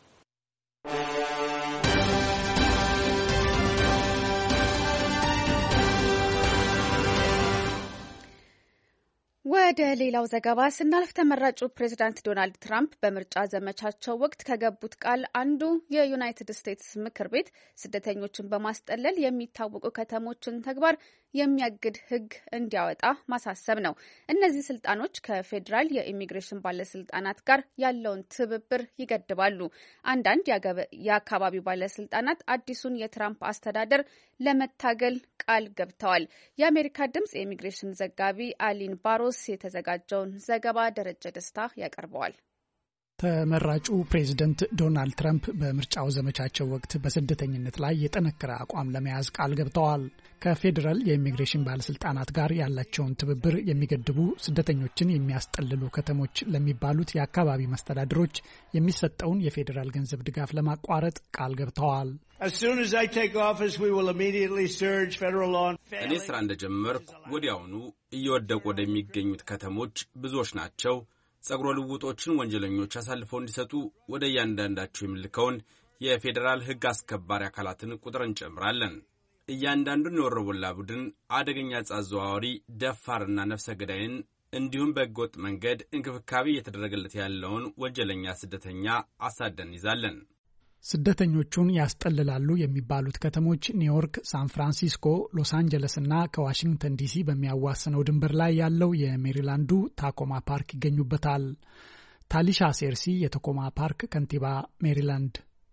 ወደ ሌላው ዘገባ ስናልፍ ተመራጩ ፕሬዚዳንት ዶናልድ ትራምፕ በምርጫ ዘመቻቸው ወቅት ከገቡት ቃል አንዱ የዩናይትድ ስቴትስ ምክር ቤት ስደተኞችን በማስጠለል የሚታወቁ ከተሞችን ተግባር የሚያግድ ሕግ እንዲያወጣ ማሳሰብ ነው። እነዚህ ስልጣኖች ከፌዴራል የኢሚግሬሽን ባለስልጣናት ጋር ያለውን ትብብር ይገድባሉ። አንዳንድ የአካባቢው ባለስልጣናት አዲሱን የትራምፕ አስተዳደር ለመታገል ቃል ገብተዋል። የአሜሪካ ድምጽ የኢሚግሬሽን ዘጋቢ አሊን ባሮስ የተዘጋጀውን ዘገባ ደረጀ ደስታ ያቀርበዋል። ተመራጩ ፕሬዝደንት ዶናልድ ትራምፕ በምርጫው ዘመቻቸው ወቅት በስደተኝነት ላይ የጠነከረ አቋም ለመያዝ ቃል ገብተዋል። ከፌዴራል የኢሚግሬሽን ባለስልጣናት ጋር ያላቸውን ትብብር የሚገድቡ ስደተኞችን የሚያስጠልሉ ከተሞች ለሚባሉት የአካባቢ መስተዳድሮች የሚሰጠውን የፌዴራል ገንዘብ ድጋፍ ለማቋረጥ ቃል ገብተዋል። እኔ ስራ እንደጀመርኩ ወዲያውኑ እየወደቁ ወደሚገኙት ከተሞች ብዙዎች ናቸው ጸጉረ ልውጦችን ወንጀለኞች አሳልፈው እንዲሰጡ ወደ እያንዳንዳቸው የምልከውን የፌዴራል ሕግ አስከባሪ አካላትን ቁጥር እንጨምራለን። እያንዳንዱን የወሮበላ ቡድን አደገኛ ዕፅ አዘዋዋሪ፣ ደፋርና ነፍሰ ገዳይን እንዲሁም በሕገወጥ መንገድ እንክብካቤ እየተደረገለት ያለውን ወንጀለኛ ስደተኛ አሳደን ይዛለን። ስደተኞቹን ያስጠልላሉ የሚባሉት ከተሞች ኒውዮርክ፣ ሳን ፍራንሲስኮ፣ ሎስ አንጀለስ እና ከዋሽንግተን ዲሲ በሚያዋስነው ድንበር ላይ ያለው የሜሪላንዱ ታኮማ ፓርክ ይገኙበታል። ታሊሻ ሴርሲ የታኮማ ፓርክ ከንቲባ ሜሪላንድ፣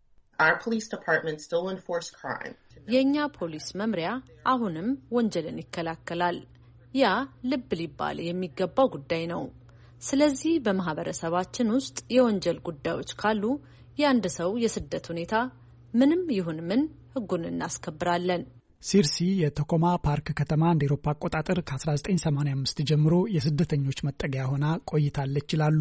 የእኛ ፖሊስ መምሪያ አሁንም ወንጀልን ይከላከላል። ያ ልብ ሊባል የሚገባው ጉዳይ ነው። ስለዚህ በማህበረሰባችን ውስጥ የወንጀል ጉዳዮች ካሉ የአንድ ሰው የስደት ሁኔታ ምንም ይሁን ምን ሕጉን እናስከብራለን። ሲርሲ የተኮማ ፓርክ ከተማ እንደ ኤሮፓ አቆጣጠር ከ1985 ጀምሮ የስደተኞች መጠለያ ሆና ቆይታለች ይላሉ።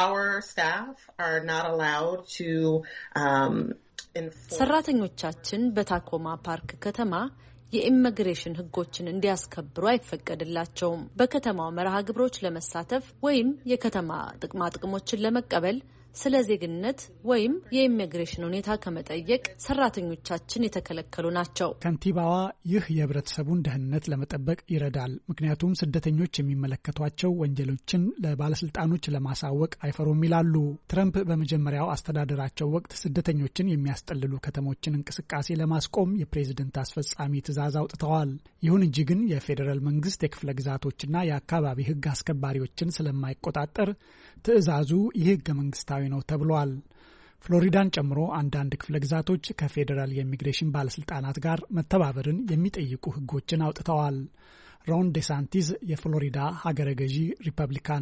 ሰራተኞቻችን በታኮማ ፓርክ ከተማ የኢሚግሬሽን ሕጎችን እንዲያስከብሩ አይፈቀድላቸውም። በከተማው መርሃ ግብሮች ለመሳተፍ ወይም የከተማ ጥቅማ ጥቅሞችን ለመቀበል ስለ ዜግነት ወይም የኢሚግሬሽን ሁኔታ ከመጠየቅ ሰራተኞቻችን የተከለከሉ ናቸው። ከንቲባዋ ይህ የህብረተሰቡን ደህንነት ለመጠበቅ ይረዳል፣ ምክንያቱም ስደተኞች የሚመለከቷቸው ወንጀሎችን ለባለስልጣኖች ለማሳወቅ አይፈሩም ይላሉ። ትረምፕ በመጀመሪያው አስተዳደራቸው ወቅት ስደተኞችን የሚያስጠልሉ ከተሞችን እንቅስቃሴ ለማስቆም የፕሬዝደንት አስፈጻሚ ትዕዛዝ አውጥተዋል። ይሁን እንጂ ግን የፌዴራል መንግስት የክፍለ ግዛቶችና የአካባቢ ህግ አስከባሪዎችን ስለማይቆጣጠር ትዕዛዙ ይህ ህገ መንግስታዊ ነው ተብሏል። ፍሎሪዳን ጨምሮ አንዳንድ ክፍለ ግዛቶች ከፌዴራል የኢሚግሬሽን ባለስልጣናት ጋር መተባበርን የሚጠይቁ ህጎችን አውጥተዋል። ሮን ዴሳንቲስ የፍሎሪዳ ሀገረ ገዢ ሪፐብሊካን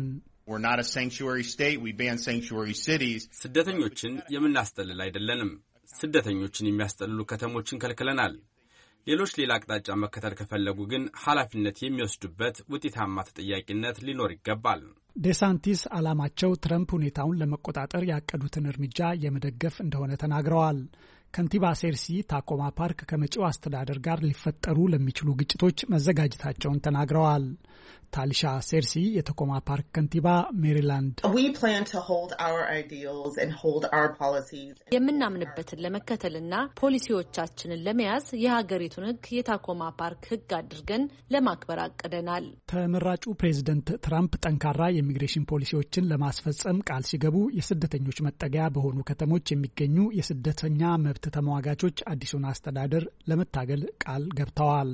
ስደተኞችን የምናስጠልል አይደለንም። ስደተኞችን የሚያስጠልሉ ከተሞችን ከልክለናል። ሌሎች ሌላ አቅጣጫ መከተል ከፈለጉ ግን ኃላፊነት የሚወስዱበት ውጤታማ ተጠያቂነት ሊኖር ይገባል። ዴሳንቲስ ዓላማቸው ትረምፕ ሁኔታውን ለመቆጣጠር ያቀዱትን እርምጃ የመደገፍ እንደሆነ ተናግረዋል። ከንቲባ ሴርሲ ታኮማ ፓርክ ከመጪው አስተዳደር ጋር ሊፈጠሩ ለሚችሉ ግጭቶች መዘጋጀታቸውን ተናግረዋል። ታሊሻ ሴርሲ የተኮማ ፓርክ ከንቲባ ሜሪላንድ የምናምንበትን ለመከተልና ፖሊሲዎቻችንን ለመያዝ የሀገሪቱን ሕግ የታኮማ ፓርክ ሕግ አድርገን ለማክበር አቅደናል። ተመራጩ ፕሬዝደንት ትራምፕ ጠንካራ የኢሚግሬሽን ፖሊሲዎችን ለማስፈጸም ቃል ሲገቡ የስደተኞች መጠለያ በሆኑ ከተሞች የሚገኙ የስደተኛ መብት ተሟጋቾች አዲሱን አስተዳደር ለመታገል ቃል ገብተዋል።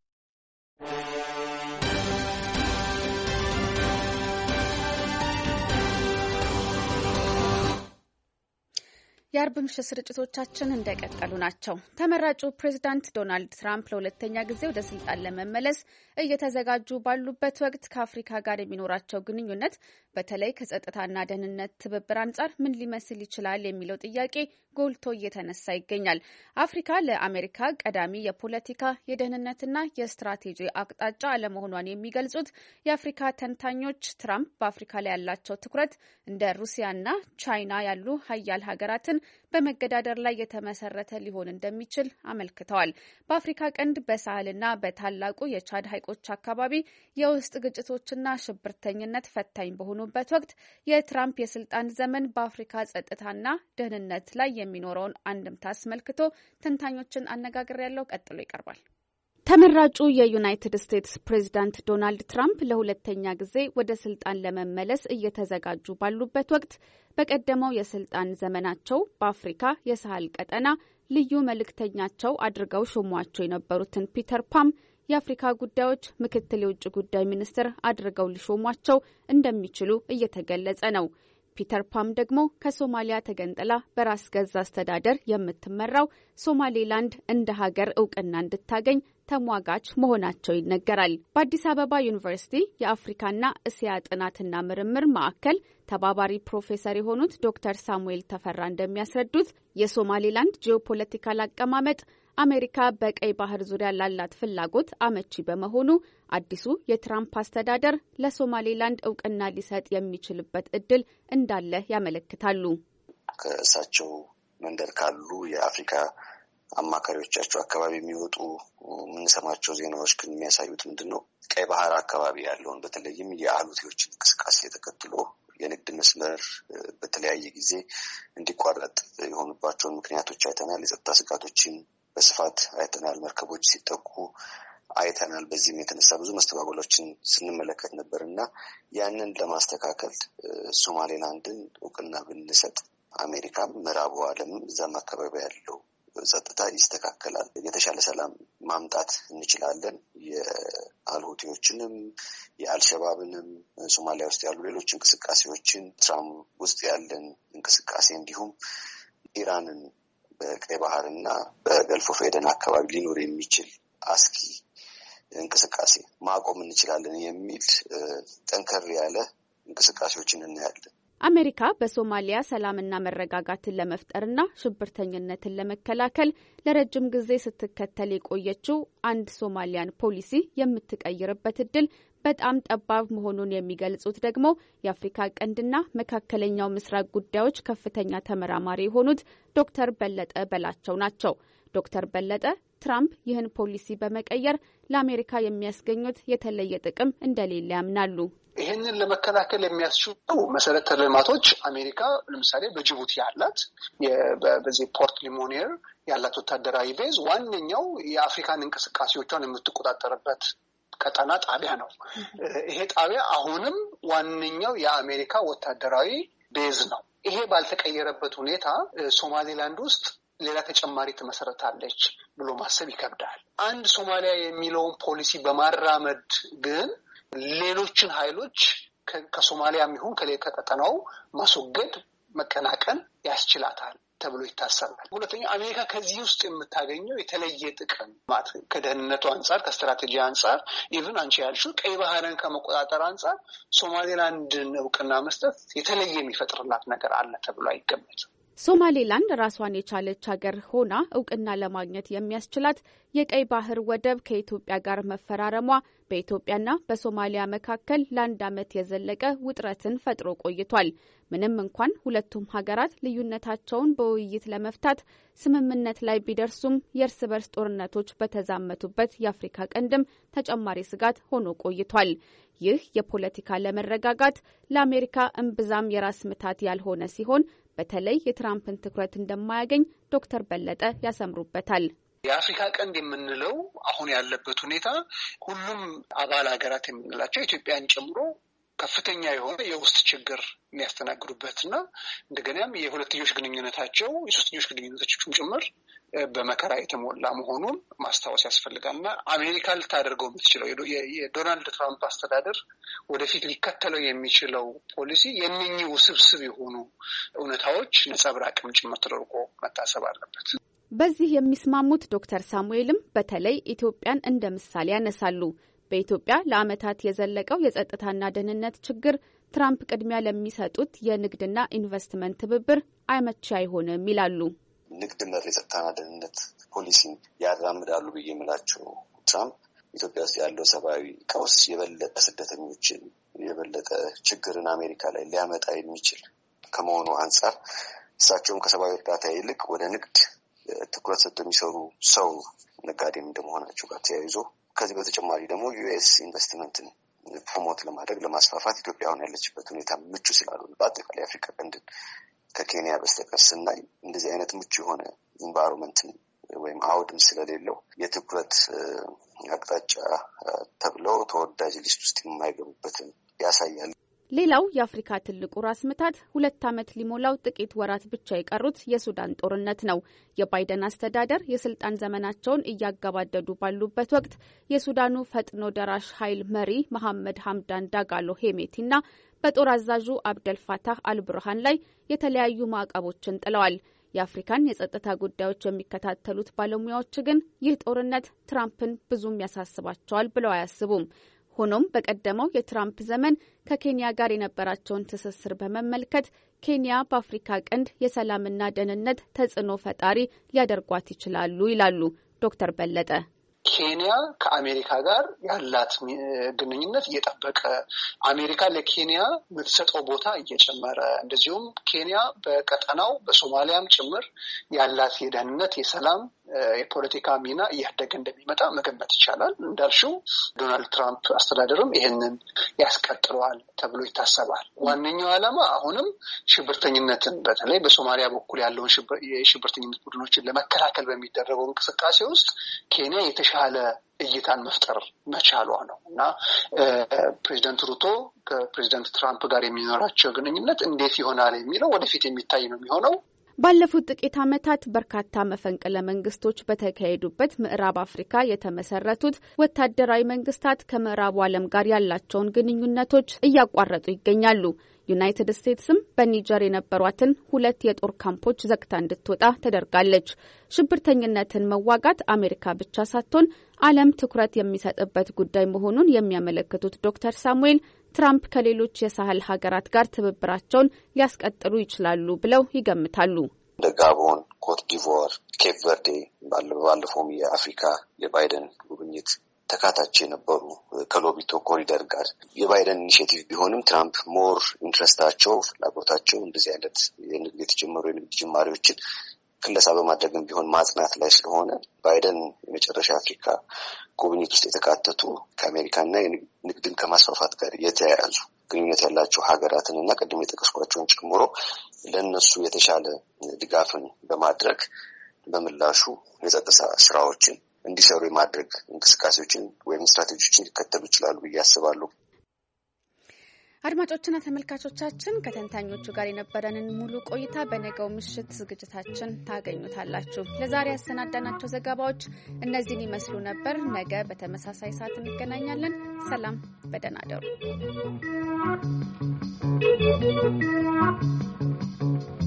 የአርብ ምሽት ስርጭቶቻችን እንደቀጠሉ ናቸው። ተመራጩ ፕሬዝዳንት ዶናልድ ትራምፕ ለሁለተኛ ጊዜ ወደ ስልጣን ለመመለስ እየተዘጋጁ ባሉበት ወቅት ከአፍሪካ ጋር የሚኖራቸው ግንኙነት በተለይ ከጸጥታና ደህንነት ትብብር አንጻር ምን ሊመስል ይችላል የሚለው ጥያቄ ጎልቶ እየተነሳ ይገኛል። አፍሪካ ለአሜሪካ ቀዳሚ የፖለቲካ የደህንነትና የስትራቴጂ አቅጣጫ አለመሆኗን የሚገልጹት የአፍሪካ ተንታኞች ትራምፕ በአፍሪካ ላይ ያላቸው ትኩረት እንደ ሩሲያና ቻይና ያሉ ሀያል ሀገራትን በመገዳደር ላይ የተመሰረተ ሊሆን እንደሚችል አመልክተዋል። በአፍሪካ ቀንድ በሳህልና በታላቁ የቻድ ሐይቆች አካባቢ የውስጥ ግጭቶችና ሽብርተኝነት ፈታኝ በሆኑበት ወቅት የትራምፕ የስልጣን ዘመን በአፍሪካ ጸጥታና ደህንነት ላይ የሚኖረውን አንድምታ አስመልክቶ ተንታኞችን አነጋግሬያለሁ። ቀጥሎ ይቀርባል። ተመራጩ የዩናይትድ ስቴትስ ፕሬዝዳንት ዶናልድ ትራምፕ ለሁለተኛ ጊዜ ወደ ስልጣን ለመመለስ እየተዘጋጁ ባሉበት ወቅት በቀደመው የስልጣን ዘመናቸው በአፍሪካ የሳህል ቀጠና ልዩ መልእክተኛቸው አድርገው ሾሟቸው የነበሩትን ፒተር ፓም የአፍሪካ ጉዳዮች ምክትል የውጭ ጉዳይ ሚኒስትር አድርገው ሊሾሟቸው እንደሚችሉ እየተገለጸ ነው። ፒተር ፓም ደግሞ ከሶማሊያ ተገንጥላ በራስ ገዝ አስተዳደር የምትመራው ሶማሌላንድ እንደ ሀገር እውቅና እንድታገኝ ተሟጋች መሆናቸው ይነገራል። በአዲስ አበባ ዩኒቨርሲቲ የአፍሪካና እስያ ጥናትና ምርምር ማዕከል ተባባሪ ፕሮፌሰር የሆኑት ዶክተር ሳሙኤል ተፈራ እንደሚያስረዱት የሶማሌላንድ ጂኦፖለቲካል አቀማመጥ አሜሪካ በቀይ ባህር ዙሪያ ላላት ፍላጎት አመቺ በመሆኑ አዲሱ የትራምፕ አስተዳደር ለሶማሌላንድ እውቅና ሊሰጥ የሚችልበት እድል እንዳለ ያመለክታሉ። ከእሳቸው መንደር ካሉ የአፍሪካ አማካሪዎቻቸው አካባቢ የሚወጡ የምንሰማቸው ዜናዎች ግን የሚያሳዩት ምንድን ነው? ቀይ ባህር አካባቢ ያለውን በተለይም የአሉቴዎችን እንቅስቃሴ ተከትሎ የንግድ መስመር በተለያየ ጊዜ እንዲቋረጥ የሆኑባቸውን ምክንያቶች አይተናል። የጸጥታ ስጋቶችን በስፋት አይተናል። መርከቦች ሲጠቁ አይተናል። በዚህም የተነሳ ብዙ መስተጓጎሎችን ስንመለከት ነበር እና ያንን ለማስተካከል ሶማሌላንድን እውቅና ብንሰጥ አሜሪካም ምዕራቡ ዓለምም እዛም አካባቢ ያለው ጸጥታ ይስተካከላል። የተሻለ ሰላም ማምጣት እንችላለን። የአልሁቲዎችንም የአልሸባብንም ሶማሊያ ውስጥ ያሉ ሌሎች እንቅስቃሴዎችን ትራምፕ ውስጥ ያለን እንቅስቃሴ እንዲሁም ኢራንን በቀይ ባህርና በገልፎ ኤደን አካባቢ ሊኖር የሚችል አስኪ እንቅስቃሴ ማቆም እንችላለን የሚል ጠንከር ያለ እንቅስቃሴዎችን እናያለን። አሜሪካ በሶማሊያ ሰላምና መረጋጋትን ለመፍጠርና ሽብርተኝነትን ለመከላከል ለረጅም ጊዜ ስትከተል የቆየችው አንድ ሶማሊያን ፖሊሲ የምትቀይርበት እድል በጣም ጠባብ መሆኑን የሚገልጹት ደግሞ የአፍሪካ ቀንድና መካከለኛው ምስራቅ ጉዳዮች ከፍተኛ ተመራማሪ የሆኑት ዶክተር በለጠ በላቸው ናቸው። ዶክተር በለጠ ትራምፕ ይህን ፖሊሲ በመቀየር ለአሜሪካ የሚያስገኙት የተለየ ጥቅም እንደሌለ ያምናሉ። ይህንን ለመከላከል የሚያስችሉ መሰረተ ልማቶች አሜሪካ ለምሳሌ በጅቡቲ ያላት በዚህ ፖርት ሊሞኔር ያላት ወታደራዊ ቤዝ ዋነኛው የአፍሪካን እንቅስቃሴዎቿን የምትቆጣጠርበት ቀጠና ጣቢያ ነው። ይሄ ጣቢያ አሁንም ዋነኛው የአሜሪካ ወታደራዊ ቤዝ ነው። ይሄ ባልተቀየረበት ሁኔታ ሶማሌላንድ ውስጥ ሌላ ተጨማሪ ትመሰረታለች ብሎ ማሰብ ይከብዳል። አንድ ሶማሊያ የሚለውን ፖሊሲ በማራመድ ግን ሌሎችን ኃይሎች ከሶማሊያም ይሁን ከቀጠናው ማስወገድ መቀናቀን ያስችላታል ተብሎ ይታሰባል። ሁለተኛ አሜሪካ ከዚህ ውስጥ የምታገኘው የተለየ ጥቅም ማለት ከደህንነቱ አንጻር፣ ከስትራቴጂ አንጻር ኢቭን አንቺ ያልሽው ቀይ ባህርን ከመቆጣጠር አንጻር ሶማሌላንድን እውቅና መስጠት የተለየ የሚፈጥርላት ነገር አለ ተብሎ አይገመትም። ሶማሌላንድ ራሷን የቻለች ሀገር ሆና እውቅና ለማግኘት የሚያስችላት የቀይ ባህር ወደብ ከኢትዮጵያ ጋር መፈራረሟ በኢትዮጵያና በሶማሊያ መካከል ለ1 ዓመት የዘለቀ ውጥረትን ፈጥሮ ቆይቷል። ምንም እንኳን ሁለቱም ሀገራት ልዩነታቸውን በውይይት ለመፍታት ስምምነት ላይ ቢደርሱም የእርስ በርስ ጦርነቶች በተዛመቱበት የአፍሪካ ቀንድም ተጨማሪ ስጋት ሆኖ ቆይቷል። ይህ የፖለቲካ ለመረጋጋት ለአሜሪካ እምብዛም የራስ ምታት ያልሆነ ሲሆን በተለይ የትራምፕን ትኩረት እንደማያገኝ ዶክተር በለጠ ያሰምሩበታል። የአፍሪካ ቀንድ የምንለው አሁን ያለበት ሁኔታ ሁሉም አባል ሀገራት የምንላቸው ኢትዮጵያን ጨምሮ ከፍተኛ የሆነ የውስጥ ችግር የሚያስተናግዱበትና እንደገናም የሁለትዮሽ ግንኙነታቸው የሶስትዮሽ ግንኙነቶችም ጭምር በመከራ የተሞላ መሆኑን ማስታወስ ያስፈልጋል እና አሜሪካ ልታደርገው የምትችለው የዶናልድ ትራምፕ አስተዳደር ወደፊት ሊከተለው የሚችለው ፖሊሲ የእነኚህ ውስብስብ የሆኑ እውነታዎች ነጸብራቅም ጭምር ተደርጎ መታሰብ አለበት። በዚህ የሚስማሙት ዶክተር ሳሙኤልም በተለይ ኢትዮጵያን እንደ ምሳሌ ያነሳሉ። በኢትዮጵያ ለዓመታት የዘለቀው የጸጥታና ደህንነት ችግር ትራምፕ ቅድሚያ ለሚሰጡት የንግድና ኢንቨስትመንት ትብብር አመቺ አይሆንም ይላሉ። ንግድ መር የጸጥታና ደህንነት ፖሊሲን ያራምዳሉ ብዬ የምላቸው ትራምፕ ኢትዮጵያ ውስጥ ያለው ሰብአዊ ቀውስ የበለጠ ስደተኞችን የበለጠ ችግርን አሜሪካ ላይ ሊያመጣ የሚችል ከመሆኑ አንጻር እሳቸውም ከሰብአዊ እርዳታ ይልቅ ወደ ንግድ ትኩረት ሰጥተው የሚሰሩ ሰው ነጋዴም እንደመሆናቸው ጋር ተያይዞ ከዚህ በተጨማሪ ደግሞ ዩኤስ ኢንቨስትመንትን ፕሮሞት ለማድረግ ለማስፋፋት ኢትዮጵያ አሁን ያለችበት ሁኔታ ምቹ ስላልሆነ በአጠቃላይ አፍሪካ ቀንድን ከኬንያ በስተቀር ስናይ እንደዚህ አይነት ምቹ የሆነ ኢንቫይሮንመንትን ወይም አውድም ስለሌለው የትኩረት አቅጣጫ ተብለው ተወዳጅ ሊስት ውስጥ የማይገቡበትን ያሳያል። ሌላው የአፍሪካ ትልቁ ራስ ምታት 2 ዓመት ሊሞላው ጥቂት ወራት ብቻ የቀሩት የሱዳን ጦርነት ነው። የባይደን አስተዳደር የስልጣን ዘመናቸውን እያገባደዱ ባሉበት ወቅት የሱዳኑ ፈጥኖ ደራሽ ኃይል መሪ መሐመድ ሐምዳን ዳጋሎ ሄሜቲና በጦር አዛዡ አብደልፋታህ አልቡርሃን ላይ የተለያዩ ማዕቀቦችን ጥለዋል። የአፍሪካን የጸጥታ ጉዳዮች የሚከታተሉት ባለሙያዎች ግን ይህ ጦርነት ትራምፕን ብዙም ያሳስባቸዋል ብለው አያስቡም። ሆኖም በቀደመው የትራምፕ ዘመን ከኬንያ ጋር የነበራቸውን ትስስር በመመልከት ኬንያ በአፍሪካ ቀንድ የሰላምና ደህንነት ተጽዕኖ ፈጣሪ ሊያደርጓት ይችላሉ ይላሉ ዶክተር በለጠ። ኬንያ ከአሜሪካ ጋር ያላት ግንኙነት እየጠበቀ አሜሪካ ለኬንያ የምትሰጠው ቦታ እየጨመረ እንደዚሁም ኬንያ በቀጠናው በሶማሊያም ጭምር ያላት የደህንነት የሰላም የፖለቲካ ሚና እያደገ እንደሚመጣ መገመት ይቻላል። እንዳልሽው ዶናልድ ትራምፕ አስተዳደርም ይህንን ያስቀጥለዋል ተብሎ ይታሰባል። ዋነኛው ዓላማ አሁንም ሽብርተኝነትን በተለይ በሶማሊያ በኩል ያለውን የሽብርተኝነት ቡድኖችን ለመከላከል በሚደረገው እንቅስቃሴ ውስጥ ኬንያ የተሻለ እይታን መፍጠር መቻሏ ነው እና ፕሬዚደንት ሩቶ ከፕሬዚደንት ትራምፕ ጋር የሚኖራቸው ግንኙነት እንዴት ይሆናል የሚለው ወደፊት የሚታይ ነው የሚሆነው። ባለፉት ጥቂት ዓመታት በርካታ መፈንቅለ መንግስቶች በተካሄዱበት ምዕራብ አፍሪካ የተመሰረቱት ወታደራዊ መንግስታት ከምዕራቡ ዓለም ጋር ያላቸውን ግንኙነቶች እያቋረጡ ይገኛሉ። ዩናይትድ ስቴትስም በኒጀር የነበሯትን 2 የጦር ካምፖች ዘግታ እንድትወጣ ተደርጋለች። ሽብርተኝነትን መዋጋት አሜሪካ ብቻ ሳትሆን ዓለም ትኩረት የሚሰጥበት ጉዳይ መሆኑን የሚያመለክቱት ዶክተር ሳሙኤል ትራምፕ ከሌሎች የሳህል ሀገራት ጋር ትብብራቸውን ሊያስቀጥሉ ይችላሉ ብለው ይገምታሉ። እንደ ጋቦን፣ ኮት ዲቮር፣ ኬፕ ቨርዴ ባለፈውም የአፍሪካ የባይደን ጉብኝት ተካታች የነበሩ ከሎቢቶ ኮሪደር ጋር የባይደን ኢኒሼቲቭ ቢሆንም ትራምፕ ሞር ኢንትረስታቸው ፍላጎታቸው እንደዚህ አይነት የተጀመሩ የንግድ ጅማሬዎችን ክለሳ በማድረግም ቢሆን ማጽናት ላይ ስለሆነ ባይደን የመጨረሻ አፍሪካ ጉብኝት ውስጥ የተካተቱ ከአሜሪካና ንግድን ከማስፋፋት ጋር የተያያዙ ግንኙነት ያላቸው ሀገራትን እና ቅድም የጠቀስኳቸውን ጨምሮ ለእነሱ የተሻለ ድጋፍን በማድረግ በምላሹ የጸጥታ ስራዎችን እንዲሰሩ የማድረግ እንቅስቃሴዎችን ወይም ስትራቴጂዎችን ሊከተሉ ይችላሉ ብዬ አስባለሁ። አድማጮችና ተመልካቾቻችን ከተንታኞቹ ጋር የነበረንን ሙሉ ቆይታ በነገው ምሽት ዝግጅታችን ታገኙታላችሁ። ለዛሬ ያሰናዳናቸው ዘገባዎች እነዚህን ይመስሉ ነበር። ነገ በተመሳሳይ ሰዓት እንገናኛለን። ሰላም፣ በደህና እደሩ።